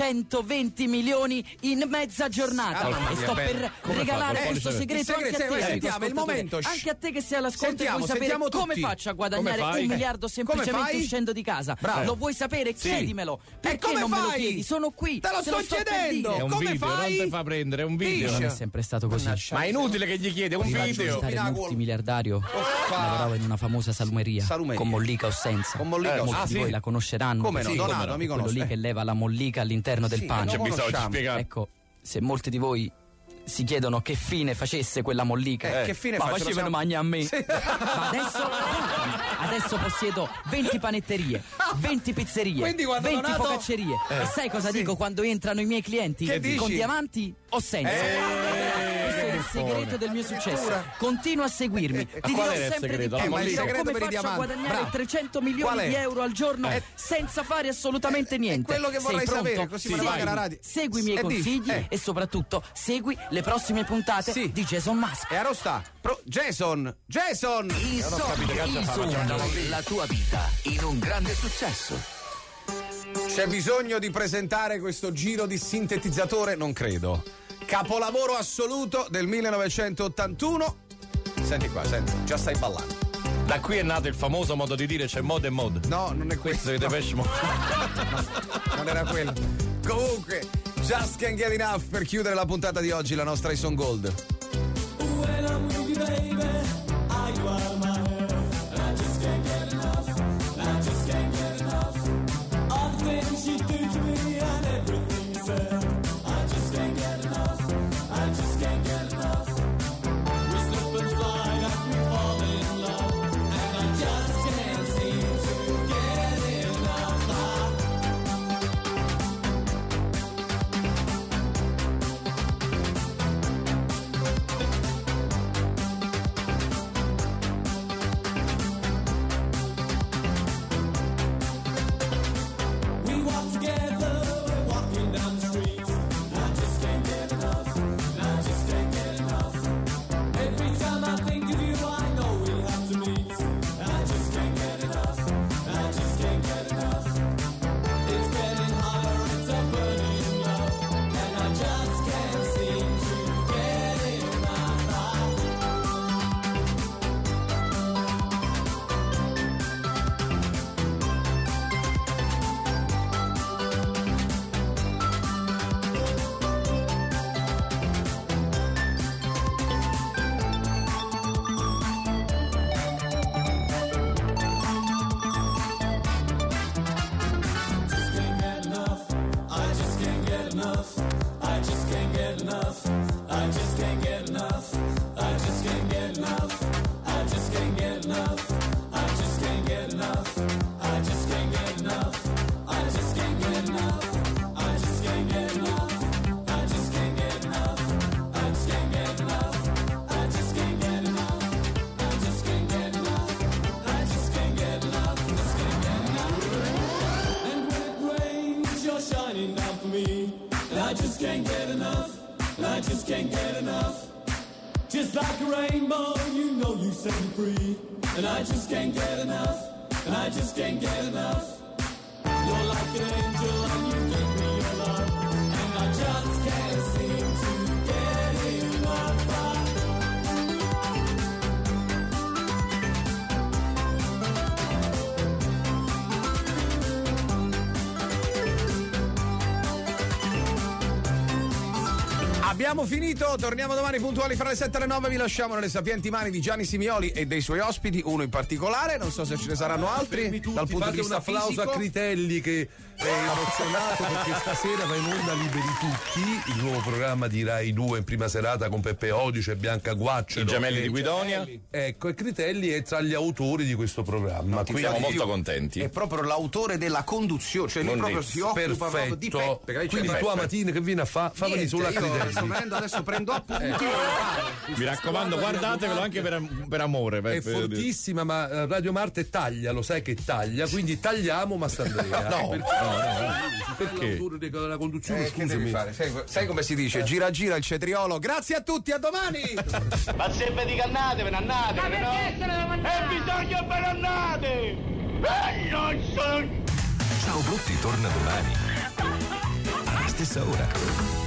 220 milioni in mezza giornata. E sto per regalare questo segreto anche a te. Sentiamo il momento. Anche a te che sei all'ascolto e vuoi sapere come faccio a guadagnare 1 miliardo semplicemente uscendo di casa. Lo vuoi sapere? Chiedimelo. Perché non me lo chiedi? Sono qui. Te lo sto chiedendo. È un come video, fai? non ti fa prendere, è un video. Non è sempre stato così. Ma è inutile che gli chiedi, è un video. Il multimiliardario lavorava in una famosa salumeria con mollica o senza. Molti di voi la conosceranno. Come no? Donato, mi conosco. Quello lì che leva la mollica all'interno del pane. C'è bisogno di spiegare. Ecco, se molti di voi si chiedono che fine facesse quella mollica, che fine ma facevano magna a me. Ma adesso possiedo 20 panetterie, 20 pizzerie, 20 focaccerie. E sai cosa dico quando entrano i miei clienti? Con diamanti o senza? Questo è il segreto del mio successo. Continua a seguirmi. Ti dirò sempre di più. Come faccio a guadagnare 300 milioni di euro al giorno senza fare assolutamente niente? Quello che vorrei sapere, così me lo paga la radio. Segui i miei consigli e soprattutto segui le prossime puntate di Jason Musk. E Arosta, Jason! La tua vita in un grande successo. C'è bisogno di presentare questo giro di sintetizzatore? Non credo. Capolavoro assoluto del 1981. Senti qua, senti, già stai ballando. Da qui è nato il famoso modo di dire c'è mod e mod. No, non è questo di Depeche Mode. Non era quello. Comunque, Just Can't Get Enough per chiudere la puntata di oggi, la nostra Ison Gold. When I'm with you, baby, I go out of my head, and I just can't get enough, and I just can't get enough. All the things you do to me and everything you said, I just can't get enough, I just can't get enough. We slip and slide as we fall in love, and I just can't seem to get enough. Just like a rainbow, you know you set me free. And I just can't get enough, and I just can't get enough. You're like an angel and you give me your love, and I just can't seem to get enough. Abbiamo finito, torniamo domani puntuali fra le 7 e le 9, vi lasciamo nelle sapienti mani di Gianni Simioli e dei suoi ospiti, uno in particolare, non so se ce ne saranno altri dal punto di vista un applauso fisico. a Critelli che è emozionato perché stasera va in onda Liberi Tutti, il nuovo programma di Rai 2 in prima serata con Peppe Odice e Bianca Guaccero, i gemelli di Guidonia. Ecco, e Critelli è tra gli autori di questo programma. Siamo molto contenti. È proprio l'autore della conduzione, cioè lui proprio si occupa proprio di Peppe. Quindi tua mattina che viene a fammi sulla Critelli. Sto venendo adesso, prendo appunti. Mi raccomando, guardatevelo anche per amore. È fortissima, ma Radio Marte taglia, lo sai che taglia, quindi tagliamo Mastandrea. Perché? La conduzione, che devi fare? Sai come si dice? Gira gira il cetriolo. Grazie a tutti, a domani! Ma se ve ne andate, ma perché se ne devo andare? E bisogna ve ne andate! Ciao Brutti torna domani alla stessa ora.